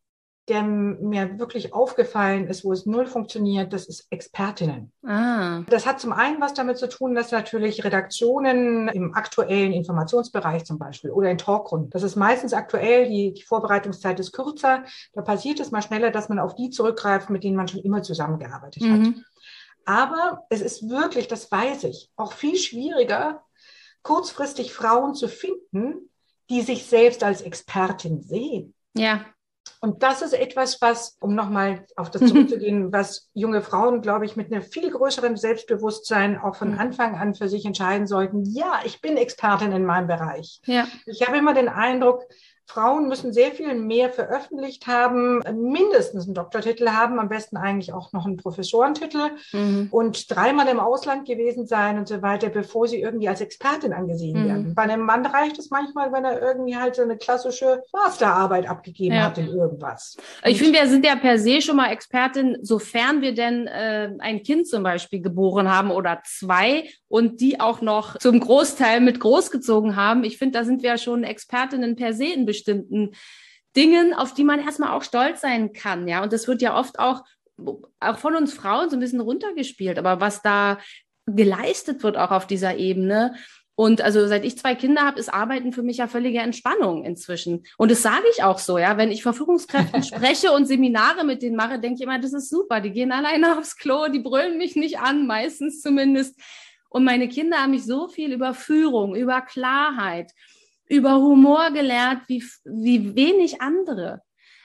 der mir wirklich aufgefallen ist, wo es null funktioniert, das ist Expertinnen. Ah. Das hat zum einen was damit zu tun, dass natürlich Redaktionen im aktuellen Informationsbereich zum Beispiel oder in Talkrunden, das ist meistens aktuell, die, die Vorbereitungszeit ist kürzer, da passiert es mal schneller, dass man auf die zurückgreift, mit denen man schon immer zusammengearbeitet mhm. hat. Aber es ist wirklich, das weiß ich, auch viel schwieriger, kurzfristig Frauen zu finden, die sich selbst als Expertin sehen. Ja. Und das ist etwas, was, um nochmal auf das zurückzugehen, was junge Frauen, glaube ich, mit einem viel größeren Selbstbewusstsein auch von Anfang an für sich entscheiden sollten. Ja, ich bin Expertin in meinem Bereich. Ja. Ich habe immer den Eindruck, Frauen müssen sehr viel mehr veröffentlicht haben, mindestens einen Doktortitel haben, am besten eigentlich auch noch einen Professorentitel mhm. und dreimal im Ausland gewesen sein und so weiter, bevor sie irgendwie als Expertin angesehen mhm. werden. Bei einem Mann reicht es manchmal, wenn er irgendwie halt so eine klassische Masterarbeit abgegeben ja. hat in irgendwas. Ich finde, wir sind ja per se schon mal Expertin, sofern wir denn äh, ein Kind zum Beispiel geboren haben oder zwei und die auch noch zum Großteil mit großgezogen haben. Ich finde, da sind wir ja schon Expertinnen per se in bestimmten Dingen, auf die man erstmal auch stolz sein kann, ja. Und das wird ja oft auch, auch von uns Frauen so ein bisschen runtergespielt. Aber was da geleistet wird auch auf dieser Ebene. Und also seit ich zwei Kinder habe, ist Arbeiten für mich ja völlige Entspannung inzwischen. Und das sage ich auch so, ja. Wenn ich vor Führungskräften spreche und Seminare mit denen mache, denke ich immer, das ist super. Die gehen alleine aufs Klo, die brüllen mich nicht an, meistens zumindest. Und meine Kinder haben mich so viel über Führung, über Klarheit, über Humor gelehrt, wie, wie wenig andere.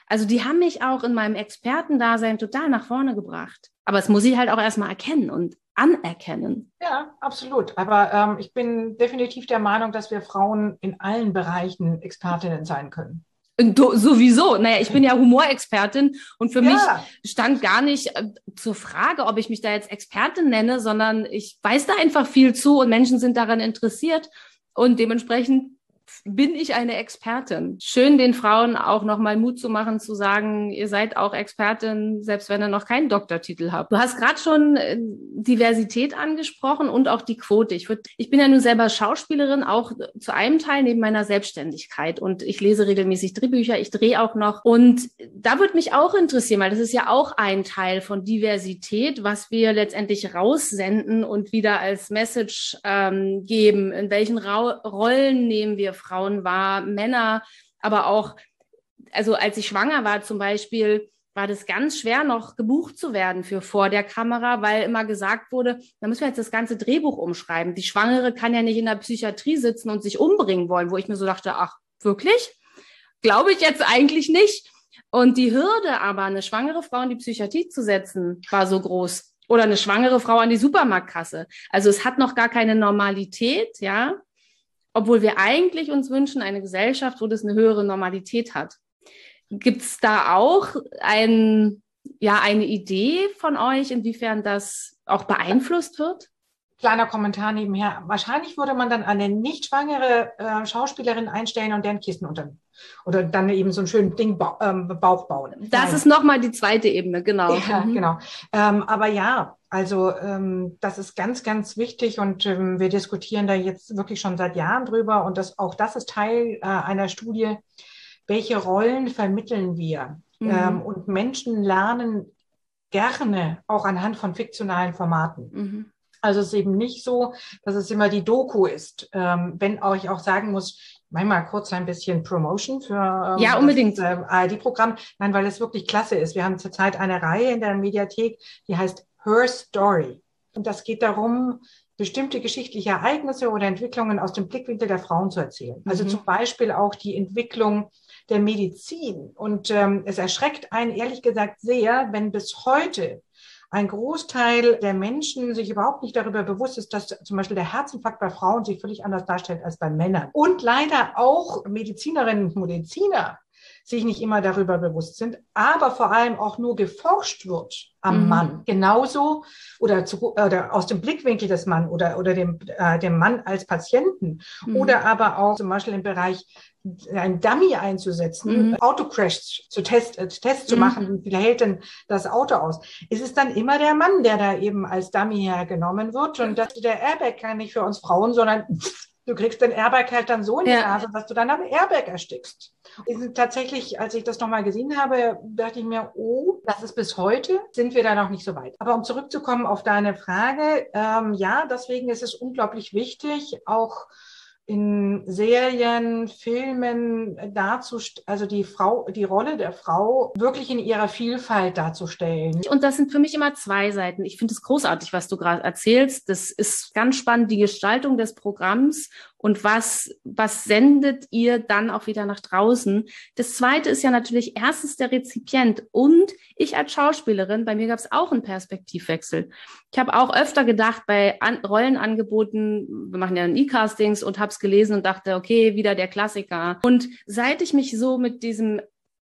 Also die haben mich auch in meinem Expertendasein total nach vorne gebracht. Aber es muss ich halt auch erstmal erkennen und anerkennen. Ja, absolut. Aber ähm, ich bin definitiv der Meinung, dass wir Frauen in allen Bereichen Expertinnen sein können. Do, sowieso. Naja, ich bin ja Humorexpertin und für Ja. mich stand gar nicht äh, zur Frage, ob ich mich da jetzt Expertin nenne, sondern ich weiß da einfach viel zu und Menschen sind daran interessiert und dementsprechend bin ich eine Expertin. Schön, den Frauen auch nochmal Mut zu machen, zu sagen, ihr seid auch Expertin, selbst wenn ihr noch keinen Doktortitel habt. Du hast gerade schon äh, Diversität angesprochen und auch die Quote. Ich, würd, ich bin ja nun selber Schauspielerin, auch zu einem Teil neben meiner Selbstständigkeit. Und ich lese regelmäßig Drehbücher, ich drehe auch noch. Und da würde mich auch interessieren, weil das ist ja auch ein Teil von Diversität, was wir letztendlich raussenden und wieder als Message ähm, geben. In welchen Ra- Rollen nehmen wir Frauen wahr, Männer, aber auch, also als ich schwanger war zum Beispiel, war das ganz schwer, noch gebucht zu werden für vor der Kamera, weil immer gesagt wurde, da müssen wir jetzt das ganze Drehbuch umschreiben. Die Schwangere kann ja nicht in der Psychiatrie sitzen und sich umbringen wollen, wo ich mir so dachte, ach, wirklich? Glaube ich jetzt eigentlich nicht. Und die Hürde aber, eine schwangere Frau in die Psychiatrie zu setzen, war so groß. Oder eine schwangere Frau an die Supermarktkasse. Also es hat noch gar keine Normalität, ja, obwohl wir eigentlich uns wünschen, eine Gesellschaft, wo das eine höhere Normalität hat. Gibt es da auch ein, ja, eine Idee von euch, inwiefern das auch beeinflusst wird? Kleiner Kommentar nebenher. Wahrscheinlich würde man dann eine nicht schwangere äh, Schauspielerin einstellen und deren Kissen unter oder dann eben so einen schönen Ding ba ähm, Bauch bauen. Das Nein. ist nochmal die zweite Ebene, genau. Ja, mhm. genau. Ähm, aber ja, also ähm, das ist ganz, ganz wichtig und ähm, wir diskutieren da jetzt wirklich schon seit Jahren drüber und das, auch das ist Teil äh, einer Studie, welche Rollen vermitteln wir? Mhm. Ähm, und Menschen lernen gerne auch anhand von fiktionalen Formaten. Mhm. Also es ist eben nicht so, dass es immer die Doku ist, ähm, wenn auch ich auch sagen muss, manchmal kurz ein bisschen Promotion für ähm, ja, unbedingt. das äh, A R D-Programm. Nein, weil es wirklich klasse ist. Wir haben zurzeit eine Reihe in der Mediathek, die heißt Her Story. Und das geht darum, bestimmte geschichtliche Ereignisse oder Entwicklungen aus dem Blickwinkel der Frauen zu erzählen. Also mhm. zum Beispiel auch die Entwicklung der Medizin. Und ähm, es erschreckt einen ehrlich gesagt sehr, wenn bis heute ein Großteil der Menschen sich überhaupt nicht darüber bewusst ist, dass zum Beispiel der Herzinfarkt bei Frauen sich völlig anders darstellt als bei Männern. Und leider auch Medizinerinnen und Mediziner sich nicht immer darüber bewusst sind, aber vor allem auch nur geforscht wird am mhm. Mann. Genauso oder, zu, oder aus dem Blickwinkel des Mannes oder, oder dem, äh, dem Mann als Patienten mhm. oder aber auch zum Beispiel im Bereich ein Dummy einzusetzen, mhm. Autocrash zu Test, äh, Test mhm. zu machen, wie viel hält denn das Auto aus? Ist es dann immer der Mann, der da eben als Dummy hergenommen wird und das, der Airbag kann nicht für uns Frauen, sondern du kriegst den Airbag halt dann so in die ja. Nase, dass du dann am Airbag erstickst. Und tatsächlich, als ich das nochmal gesehen habe, dachte ich mir, oh, das ist bis heute, sind wir da noch nicht so weit. Aber um zurückzukommen auf deine Frage, ähm, ja, deswegen ist es unglaublich wichtig, auch in Serien, Filmen darzustellen, also die Frau, die Rolle der Frau wirklich in ihrer Vielfalt darzustellen. Und das sind für mich immer zwei Seiten. Ich finde es großartig, was du gerade erzählst. Das ist ganz spannend, die Gestaltung des Programms und was, was sendet ihr dann auch wieder nach draußen. Das Zweite ist ja natürlich erstens der Rezipient und ich als Schauspielerin, bei mir gab es auch einen Perspektivwechsel. Ich habe auch öfter gedacht bei An- Rollenangeboten, wir machen ja E-Castings und habe es gelesen und dachte, okay, wieder der Klassiker. Und seit ich mich so mit diesem,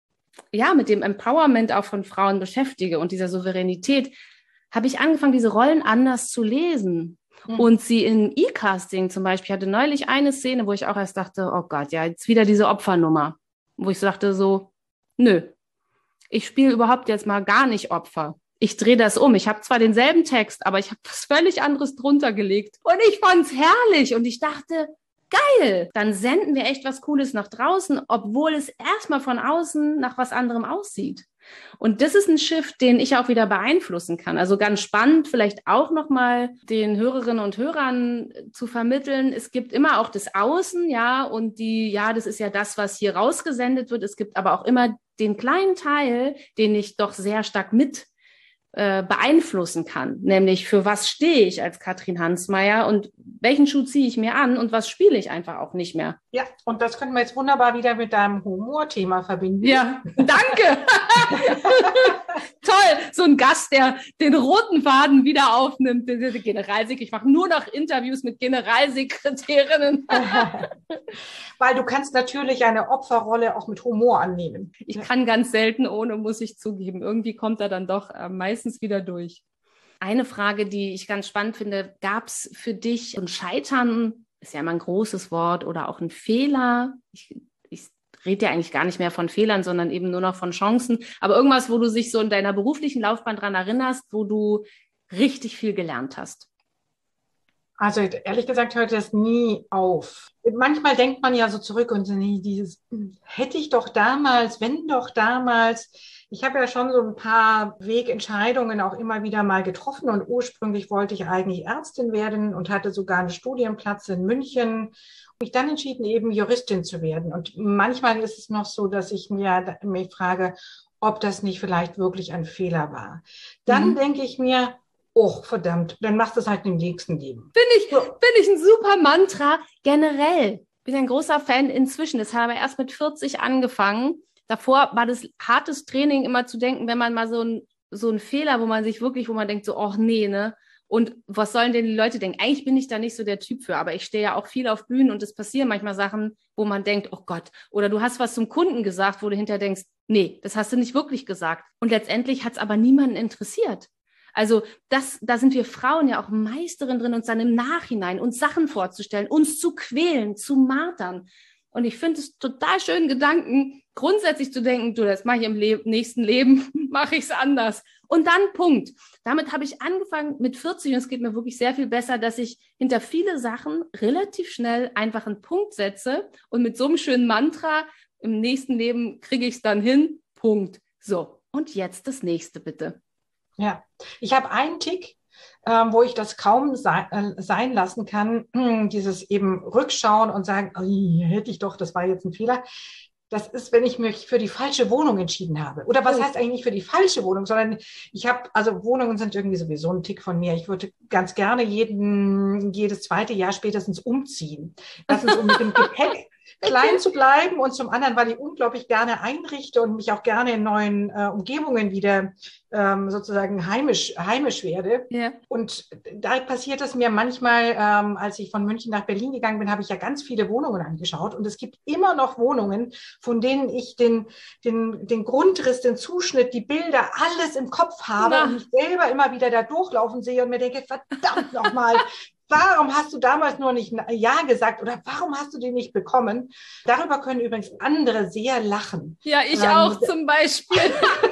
ja, mit dem Empowerment auch von Frauen beschäftige und dieser Souveränität, habe ich angefangen, diese Rollen anders zu lesen. Mhm. Und sie in E-Casting zum Beispiel, hatte neulich eine Szene, wo ich auch erst dachte, oh Gott, ja, jetzt wieder diese Opfernummer. Wo ich so dachte so, nö, ich spiele überhaupt jetzt mal gar nicht Opfer. Ich drehe das um. Ich habe zwar denselben Text, aber ich habe was völlig anderes drunter gelegt. Und ich fand's herrlich. Und ich dachte, geil, dann senden wir echt was Cooles nach draußen, obwohl es erstmal von außen nach was anderem aussieht. Und das ist ein Shift, den ich auch wieder beeinflussen kann. Also ganz spannend, vielleicht auch nochmal den Hörerinnen und Hörern zu vermitteln. Es gibt immer auch das Außen, ja, und die, ja, das ist ja das, was hier rausgesendet wird. Es gibt aber auch immer den kleinen Teil, den ich doch sehr stark mit äh, beeinflussen kann. Nämlich, für was stehe ich als Katrin Hansmeier und welchen Schuh ziehe ich mir an und was spiele ich einfach auch nicht mehr. Ja, und das können wir jetzt wunderbar wieder mit deinem Humorthema verbinden. Ja, danke. Toll, so ein Gast, der den roten Faden wieder aufnimmt. Generalsekretär, ich mache nur noch Interviews mit Generalsekretärinnen. Weil du kannst natürlich eine Opferrolle auch mit Humor annehmen. Ich kann ganz selten ohne, muss ich zugeben. Irgendwie kommt er dann doch äh, meistens wieder durch. Eine Frage, die ich ganz spannend finde, gab es für dich ein Scheitern, ist ja immer ein großes Wort, oder auch ein Fehler? Ich, ich rede ja eigentlich gar nicht mehr von Fehlern, sondern eben nur noch von Chancen. Aber irgendwas, wo du dich so in deiner beruflichen Laufbahn dran erinnerst, wo du richtig viel gelernt hast? Also ehrlich gesagt hört das nie auf. Manchmal denkt man ja so zurück und so, nee, dieses, hätte ich doch damals, wenn doch damals. Ich habe ja schon so ein paar Wegentscheidungen auch immer wieder mal getroffen und ursprünglich wollte ich eigentlich Ärztin werden und hatte sogar einen Studienplatz in München. Mich dann entschieden, eben Juristin zu werden. Und manchmal ist es noch so, dass ich mir, mir frage, ob das nicht vielleicht wirklich ein Fehler war. Dann mhm. denke ich mir, oh, verdammt, dann machst du es halt im nächsten Leben. Bin ich, bin ich ein super Mantra generell. Bin ein großer Fan inzwischen. Das habe ich erst mit vierzig angefangen. Davor war das hartes Training, immer zu denken, wenn man mal so ein, so ein Fehler, wo man sich wirklich, wo man denkt so, ach nee, ne? Und was sollen denn die Leute denken? Eigentlich bin ich da nicht so der Typ für, aber ich stehe ja auch viel auf Bühnen und es passieren manchmal Sachen, wo man denkt, oh Gott, oder du hast was zum Kunden gesagt, wo du hinterher denkst, nee, das hast du nicht wirklich gesagt. Und letztendlich hat es aber niemanden interessiert. Also das, da sind wir Frauen ja auch Meisterin drin, uns dann im Nachhinein uns Sachen vorzustellen, uns zu quälen, zu martern. Und ich finde es total schönen Gedanken, grundsätzlich zu denken, du, das mache ich im Le- nächsten Leben, mache ich es anders. Und dann Punkt. Damit habe ich angefangen mit vierzig und es geht mir wirklich sehr viel besser, dass ich hinter viele Sachen relativ schnell einfach einen Punkt setze und mit so einem schönen Mantra, im nächsten Leben kriege ich es dann hin, Punkt. So, und jetzt das nächste bitte. Ja, ich habe einen Tick, ähm, wo ich das kaum sein, äh, sein lassen kann, dieses eben Rückschauen und sagen, oh, hätte ich doch, das war jetzt ein Fehler. Das ist, wenn ich mich für die falsche Wohnung entschieden habe. Oder was heißt eigentlich nicht für die falsche Wohnung, sondern ich habe, also Wohnungen sind irgendwie sowieso ein Tick von mir. Ich würde ganz gerne jeden, jedes zweite Jahr spätestens umziehen. Erstens, um mit dem Gepäck klein zu bleiben und zum anderen, weil ich unglaublich gerne einrichte und mich auch gerne in neuen äh, Umgebungen wieder ähm, sozusagen heimisch, heimisch werde. Ja. Und da passiert es mir manchmal, ähm, als ich von München nach Berlin gegangen bin, habe ich ja ganz viele Wohnungen angeschaut und es gibt immer noch Wohnungen, von denen ich den, den, den Grundriss, den Zuschnitt, die Bilder, alles im Kopf habe Na. und mich selber immer wieder da durchlaufen sehe und mir denke, verdammt nochmal, warum hast du damals nur nicht Ja gesagt oder warum hast du die nicht bekommen? Darüber können übrigens andere sehr lachen. Ja, ich ähm, auch zum Beispiel.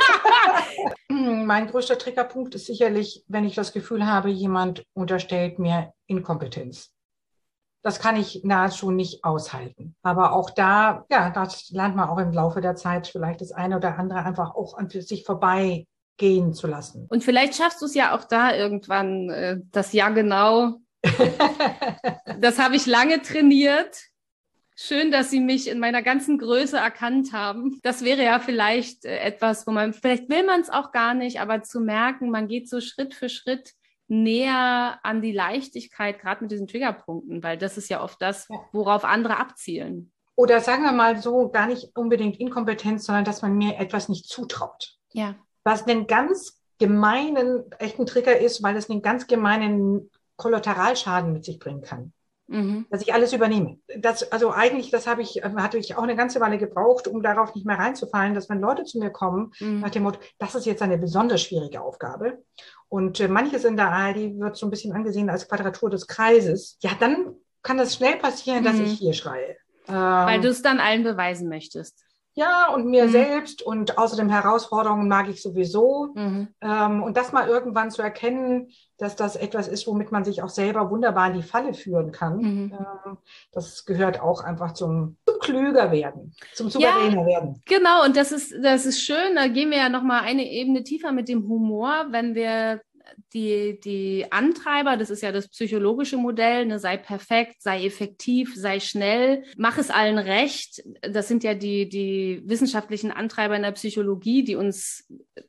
Mein größter Triggerpunkt ist sicherlich, wenn ich das Gefühl habe, jemand unterstellt mir Inkompetenz. Das kann ich nahezu nicht aushalten. Aber auch da, ja, das lernt man auch im Laufe der Zeit vielleicht das eine oder andere einfach auch an sich vorbeigehen zu lassen. Und vielleicht schaffst du es ja auch da irgendwann, äh, das Ja genau. Das habe ich lange trainiert. Schön, dass Sie mich in meiner ganzen Größe erkannt haben. Das wäre ja vielleicht äh, etwas, wo man, vielleicht will man es auch gar nicht, aber zu merken, man geht so Schritt für Schritt näher an die Leichtigkeit, gerade mit diesen Triggerpunkten, weil das ist ja oft das, worauf andere abzielen. Oder sagen wir mal so, gar nicht unbedingt Inkompetenz, sondern dass man mir etwas nicht zutraut. Ja. Was einen ganz gemeinen, echten Trigger ist, weil es einen ganz gemeinen Kollateralschaden mit sich bringen kann. Mhm. Dass ich alles übernehme. Das, also eigentlich, das habe ich, hatte ich auch eine ganze Weile gebraucht, um darauf nicht mehr reinzufallen, dass wenn Leute zu mir kommen, mhm. nach dem Motto, das ist jetzt eine besonders schwierige Aufgabe. Und äh, manches in der A R D wird so ein bisschen angesehen als Quadratur des Kreises. Ja, dann kann das schnell passieren, dass mhm. ich hier schreie. Ähm, Weil du es dann allen beweisen möchtest. Ja, und mir mhm. selbst und außerdem Herausforderungen mag ich sowieso. Mhm. Ähm, und das mal irgendwann zu erkennen, dass das etwas ist, womit man sich auch selber wunderbar in die Falle führen kann. Mhm. Ähm, das gehört auch einfach zum, zum klüger werden, zum souveräner ja, werden. Genau, und das ist, das ist schön. Da gehen wir ja nochmal eine Ebene tiefer mit dem Humor, wenn wir die, die Antreiber, das ist ja das psychologische Modell, ne, sei perfekt, sei effektiv, sei schnell, mach es allen recht. Das sind ja die, die wissenschaftlichen Antreiber in der Psychologie, die uns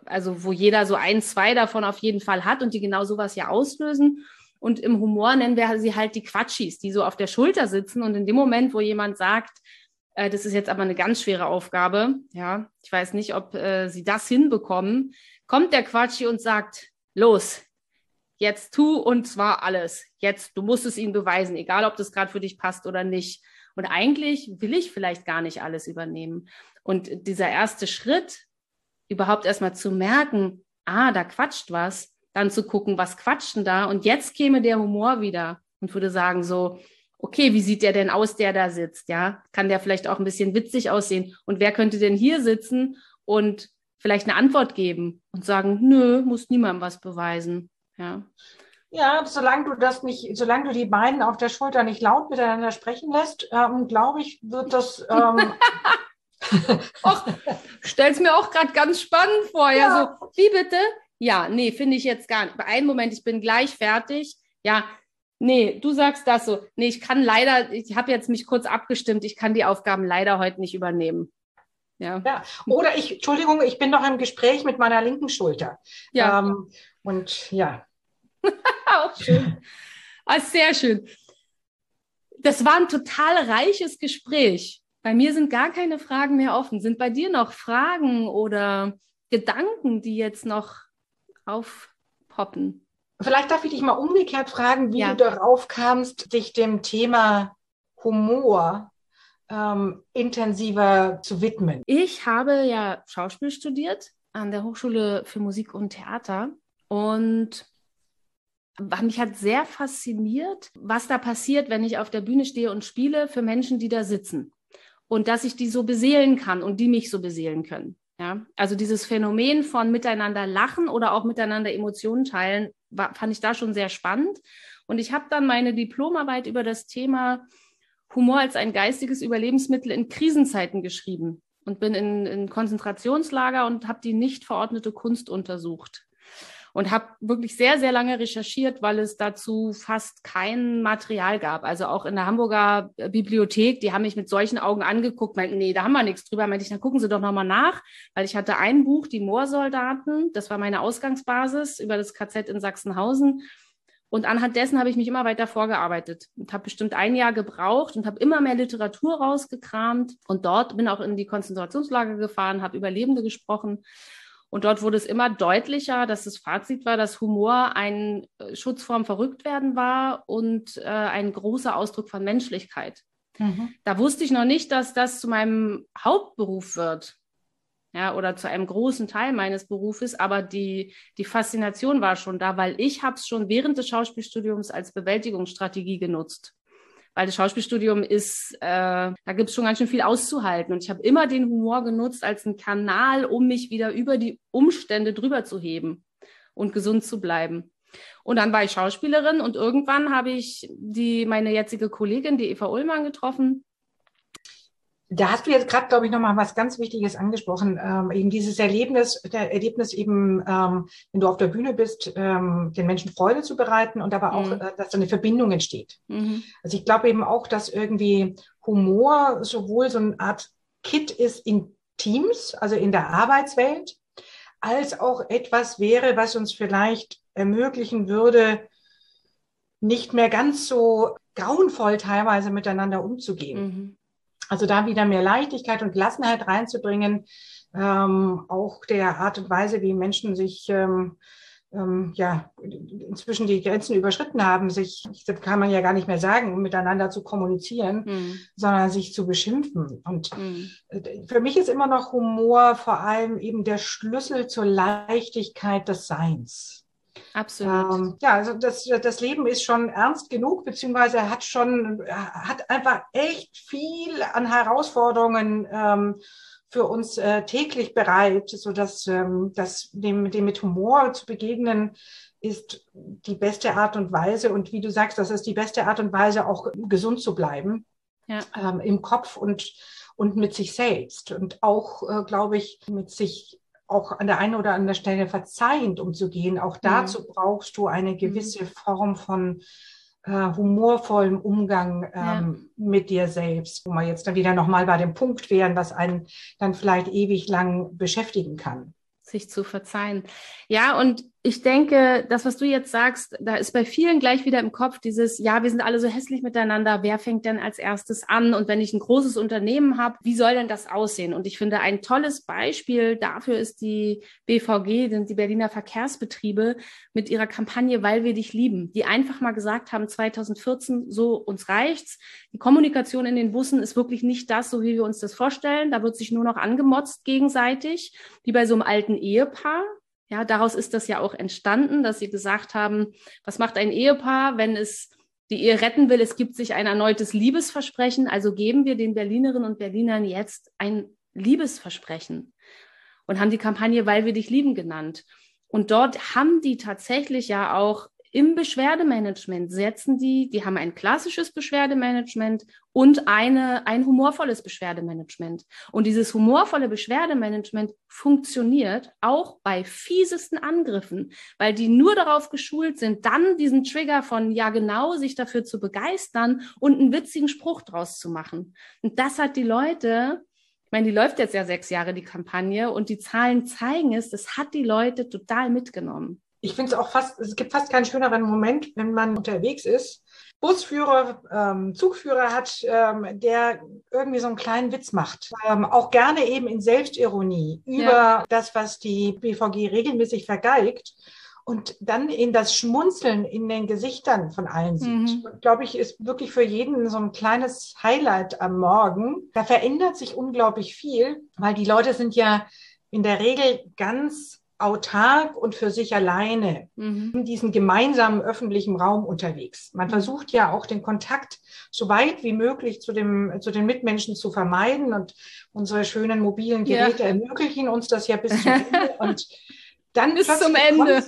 also wo jeder so ein, zwei davon auf jeden Fall hat und die genau sowas ja auslösen. Und im Humor nennen wir sie halt die Quatschis, die so auf der Schulter sitzen. Und in dem Moment, wo jemand sagt, äh, das ist jetzt aber eine ganz schwere Aufgabe, ja, ich weiß nicht, ob äh, sie das hinbekommen, kommt der Quatschi und sagt, los, jetzt tu und zwar alles. Jetzt, du musst es ihnen beweisen, egal ob das gerade für dich passt oder nicht. Und eigentlich will ich vielleicht gar nicht alles übernehmen. Und dieser erste Schritt, überhaupt erstmal zu merken, ah, da quatscht was, dann zu gucken, was quatscht denn da? Und jetzt käme der Humor wieder und würde sagen so, okay, wie sieht der denn aus, der da sitzt? Ja, kann der vielleicht auch ein bisschen witzig aussehen? Und wer könnte denn hier sitzen und vielleicht eine Antwort geben und sagen, nö, muss niemandem was beweisen. Ja. Ja, solange du das nicht, solange du die beiden auf der Schulter nicht laut miteinander sprechen lässt, ähm, glaube ich, wird das. Ähm Och, stell's mir auch gerade ganz spannend vor. Ja, Ja. so, wie bitte? Ja, nee, finde ich jetzt gar nicht. Bei einem Moment, ich bin gleich fertig. Ja, nee, du sagst das so. Nee, ich kann leider, ich habe jetzt mich kurz abgestimmt, ich kann die Aufgaben leider heute nicht übernehmen. Ja. Ja. Oder ich, Entschuldigung, ich bin noch im Gespräch mit meiner linken Schulter. Ja. Ähm, und ja. Auch schön. Ah, sehr schön. Das war ein total reiches Gespräch. Bei mir sind gar keine Fragen mehr offen. Sind bei dir noch Fragen oder Gedanken, die jetzt noch aufpoppen? Vielleicht darf ich dich mal umgekehrt fragen, wie Ja. du darauf kamst, dich dem Thema Humor ähm, intensiver zu widmen. Ich habe ja Schauspiel studiert an der Hochschule für Musik und Theater und mich hat sehr fasziniert, was da passiert, wenn ich auf der Bühne stehe und spiele für Menschen, die da sitzen. Und dass ich die so beseelen kann und die mich so beseelen können. Ja? Also dieses Phänomen von miteinander lachen oder auch miteinander Emotionen teilen, war, fand ich da schon sehr spannend. Und ich habe dann meine Diplomarbeit über das Thema Humor als ein geistiges Überlebensmittel in Krisenzeiten geschrieben und bin in, in Konzentrationslager und habe die nicht verordnete Kunst untersucht. Und habe wirklich sehr, sehr lange recherchiert, weil es dazu fast kein Material gab. Also auch in der Hamburger Bibliothek, die haben mich mit solchen Augen angeguckt, meinten, nee, da haben wir nichts drüber. Meinte ich, dann gucken Sie doch nochmal nach, weil ich hatte ein Buch, die Moorsoldaten, das war meine Ausgangsbasis über das K Z in Sachsenhausen. Und anhand dessen habe ich mich immer weiter vorgearbeitet und habe bestimmt ein Jahr gebraucht und habe immer mehr Literatur rausgekramt. Und dort bin auch in die Konzentrationslager gefahren, habe Überlebende gesprochen. Und dort wurde es immer deutlicher, dass das Fazit war, dass Humor ein Schutz vorm Verrücktwerden war und äh, ein großer Ausdruck von Menschlichkeit. Mhm. Da wusste ich noch nicht, dass das zu meinem Hauptberuf wird, ja, oder zu einem großen Teil meines Berufes, aber die, die Faszination war schon da, weil ich habe es schon während des Schauspielstudiums als Bewältigungsstrategie genutzt. Weil das Schauspielstudium ist, äh, da gibt es schon ganz schön viel auszuhalten. Und ich habe immer den Humor genutzt als einen Kanal, um mich wieder über die Umstände drüber zu heben und gesund zu bleiben. Und dann war ich Schauspielerin und irgendwann habe ich die meine jetzige Kollegin, die Eva Ullmann, getroffen. Da hast du jetzt gerade, glaube ich, nochmal was ganz Wichtiges angesprochen. Ähm, eben dieses Erlebnis, der Erlebnis eben, ähm, wenn du auf der Bühne bist, ähm, den Menschen Freude zu bereiten und aber auch, mhm. äh, dass da eine Verbindung entsteht. Mhm. Also ich glaube eben auch, dass irgendwie Humor sowohl so eine Art Kit ist in Teams, also in der Arbeitswelt, als auch etwas wäre, was uns vielleicht ermöglichen würde, nicht mehr ganz so grauenvoll teilweise miteinander umzugehen. Mhm. Also da wieder mehr Leichtigkeit und Gelassenheit reinzubringen, ähm, auch der Art und Weise, wie Menschen sich ähm, ähm, ja inzwischen die Grenzen überschritten haben, sich, das kann man ja gar nicht mehr sagen, um miteinander zu kommunizieren, mhm. sondern sich zu beschimpfen. Und mhm. für mich ist immer noch Humor vor allem eben der Schlüssel zur Leichtigkeit des Seins. Absolut. Ähm, ja, also das, das Leben ist schon ernst genug, beziehungsweise hat schon, hat einfach echt viel an Herausforderungen ähm, für uns äh, täglich bereit, so dass ähm, das dem, dem mit Humor zu begegnen ist die beste Art und Weise. Und wie du sagst, das ist die beste Art und Weise, auch gesund zu bleiben, ja. ähm, im Kopf und und mit sich selbst und auch, äh, glaube ich, mit sich auch an der einen oder anderen Stelle verzeihend umzugehen. Auch dazu mhm. brauchst du eine gewisse mhm. Form von äh, humorvollem Umgang ähm, ja. mit dir selbst, wo wir jetzt dann wieder nochmal bei dem Punkt wären, was einen dann vielleicht ewig lang beschäftigen kann. sich zu verzeihen. Ja, und ich denke, das, was du jetzt sagst, da ist bei vielen gleich wieder im Kopf dieses, ja, wir sind alle so hässlich miteinander, wer fängt denn als erstes an? Und wenn ich ein großes Unternehmen habe, wie soll denn das aussehen? Und ich finde, ein tolles Beispiel dafür ist die B V G, sind die Berliner Verkehrsbetriebe mit ihrer Kampagne Weil wir dich lieben, die einfach mal gesagt haben, zwanzig vierzehn, so uns reicht's. Die Kommunikation in den Bussen ist wirklich nicht das, so wie wir uns das vorstellen. Da wird sich nur noch angemotzt gegenseitig, wie bei so einem alten Ehepaar. Ja, daraus ist das ja auch entstanden, dass sie gesagt haben, was macht ein Ehepaar, wenn es die Ehe retten will? Es gibt sich ein erneutes Liebesversprechen. Also geben wir den Berlinerinnen und Berlinern jetzt ein Liebesversprechen und haben die Kampagne Weil wir dich lieben genannt. Und dort haben die tatsächlich ja auch im Beschwerdemanagement setzen die, die haben ein klassisches Beschwerdemanagement und eine, ein humorvolles Beschwerdemanagement. Und dieses humorvolle Beschwerdemanagement funktioniert auch bei fiesesten Angriffen, weil die nur darauf geschult sind, dann diesen Trigger von ja genau sich dafür zu begeistern und einen witzigen Spruch draus zu machen. Und das hat die Leute, ich meine, die läuft jetzt ja sechs Jahre, die Kampagne, und die Zahlen zeigen es, das hat die Leute total mitgenommen. Ich finde es auch fast, es gibt fast keinen schöneren Moment, wenn man unterwegs ist. Busführer, ähm, Zugführer hat, ähm, der irgendwie so einen kleinen Witz macht. Ähm, auch gerne eben in Selbstironie über ja. das, was die B V G regelmäßig vergeigt. Und dann in das Schmunzeln in den Gesichtern von allen sieht. Mhm. Glaube ich, ist wirklich für jeden so ein kleines Highlight am Morgen. Da verändert sich unglaublich viel, weil die Leute sind ja in der Regel ganz autark und für sich alleine mhm. in diesem gemeinsamen öffentlichen Raum unterwegs. Man versucht ja auch den Kontakt so weit wie möglich zu dem, zu den Mitmenschen zu vermeiden, und unsere schönen mobilen Geräte ja. ermöglichen uns das ja bis zum Ende. Und dann bis zum Ende.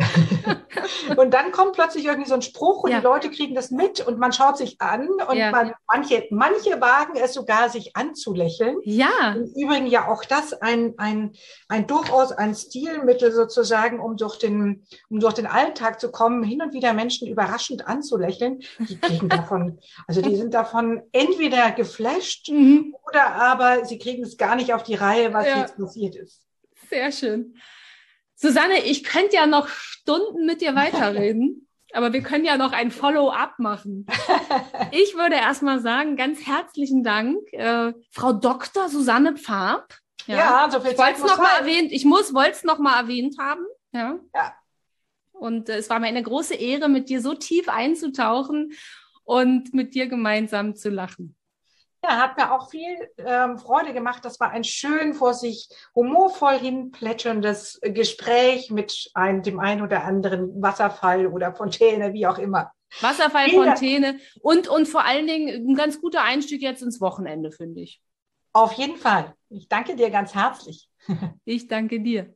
Und dann kommt plötzlich irgendwie so ein Spruch und ja. die Leute kriegen das mit und man schaut sich an und ja. man, manche, manche wagen es sogar, sich anzulächeln. Ja. Im Übrigen ja auch das ein, ein, ein durchaus ein Stilmittel sozusagen, um durch den, um durch den Alltag zu kommen, hin und wieder Menschen überraschend anzulächeln. Die kriegen davon, also die sind davon entweder geflasht mhm. oder aber sie kriegen es gar nicht auf die Reihe, was ja. jetzt passiert ist. Sehr schön. Susanne, ich könnte ja noch Stunden mit dir weiterreden, aber wir können ja noch ein Follow-up machen. Ich würde erstmal sagen, ganz herzlichen Dank, äh, Frau Doktor Susanne Pfaab. Ja, ja, so viel Zeit muss noch mal erwähnt, Ich muss, wollte es noch mal erwähnt haben. Ja. ja. Und äh, es war mir eine große Ehre, mit dir so tief einzutauchen und mit dir gemeinsam zu lachen. Ja, hat mir auch viel ähm, Freude gemacht. Das war ein schön vor sich humorvoll hin plätscherndes Gespräch mit einem, dem einen oder anderen Wasserfall oder Fontäne, wie auch immer. Wasserfall, Vielen Fontäne und, und vor allen Dingen ein ganz guter Einstieg jetzt ins Wochenende, finde ich. Auf jeden Fall. Ich danke dir ganz herzlich. Ich danke dir.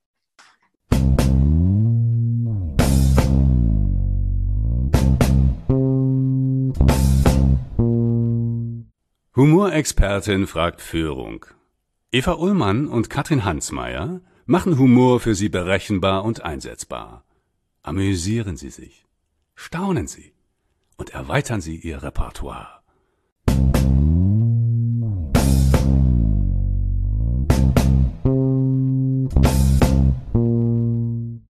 Humorexpertin fragt Führung. Eva Ullmann und Katrin Hansmeier machen Humor für Sie berechenbar und einsetzbar. Amüsieren Sie sich, staunen Sie und erweitern Sie Ihr Repertoire.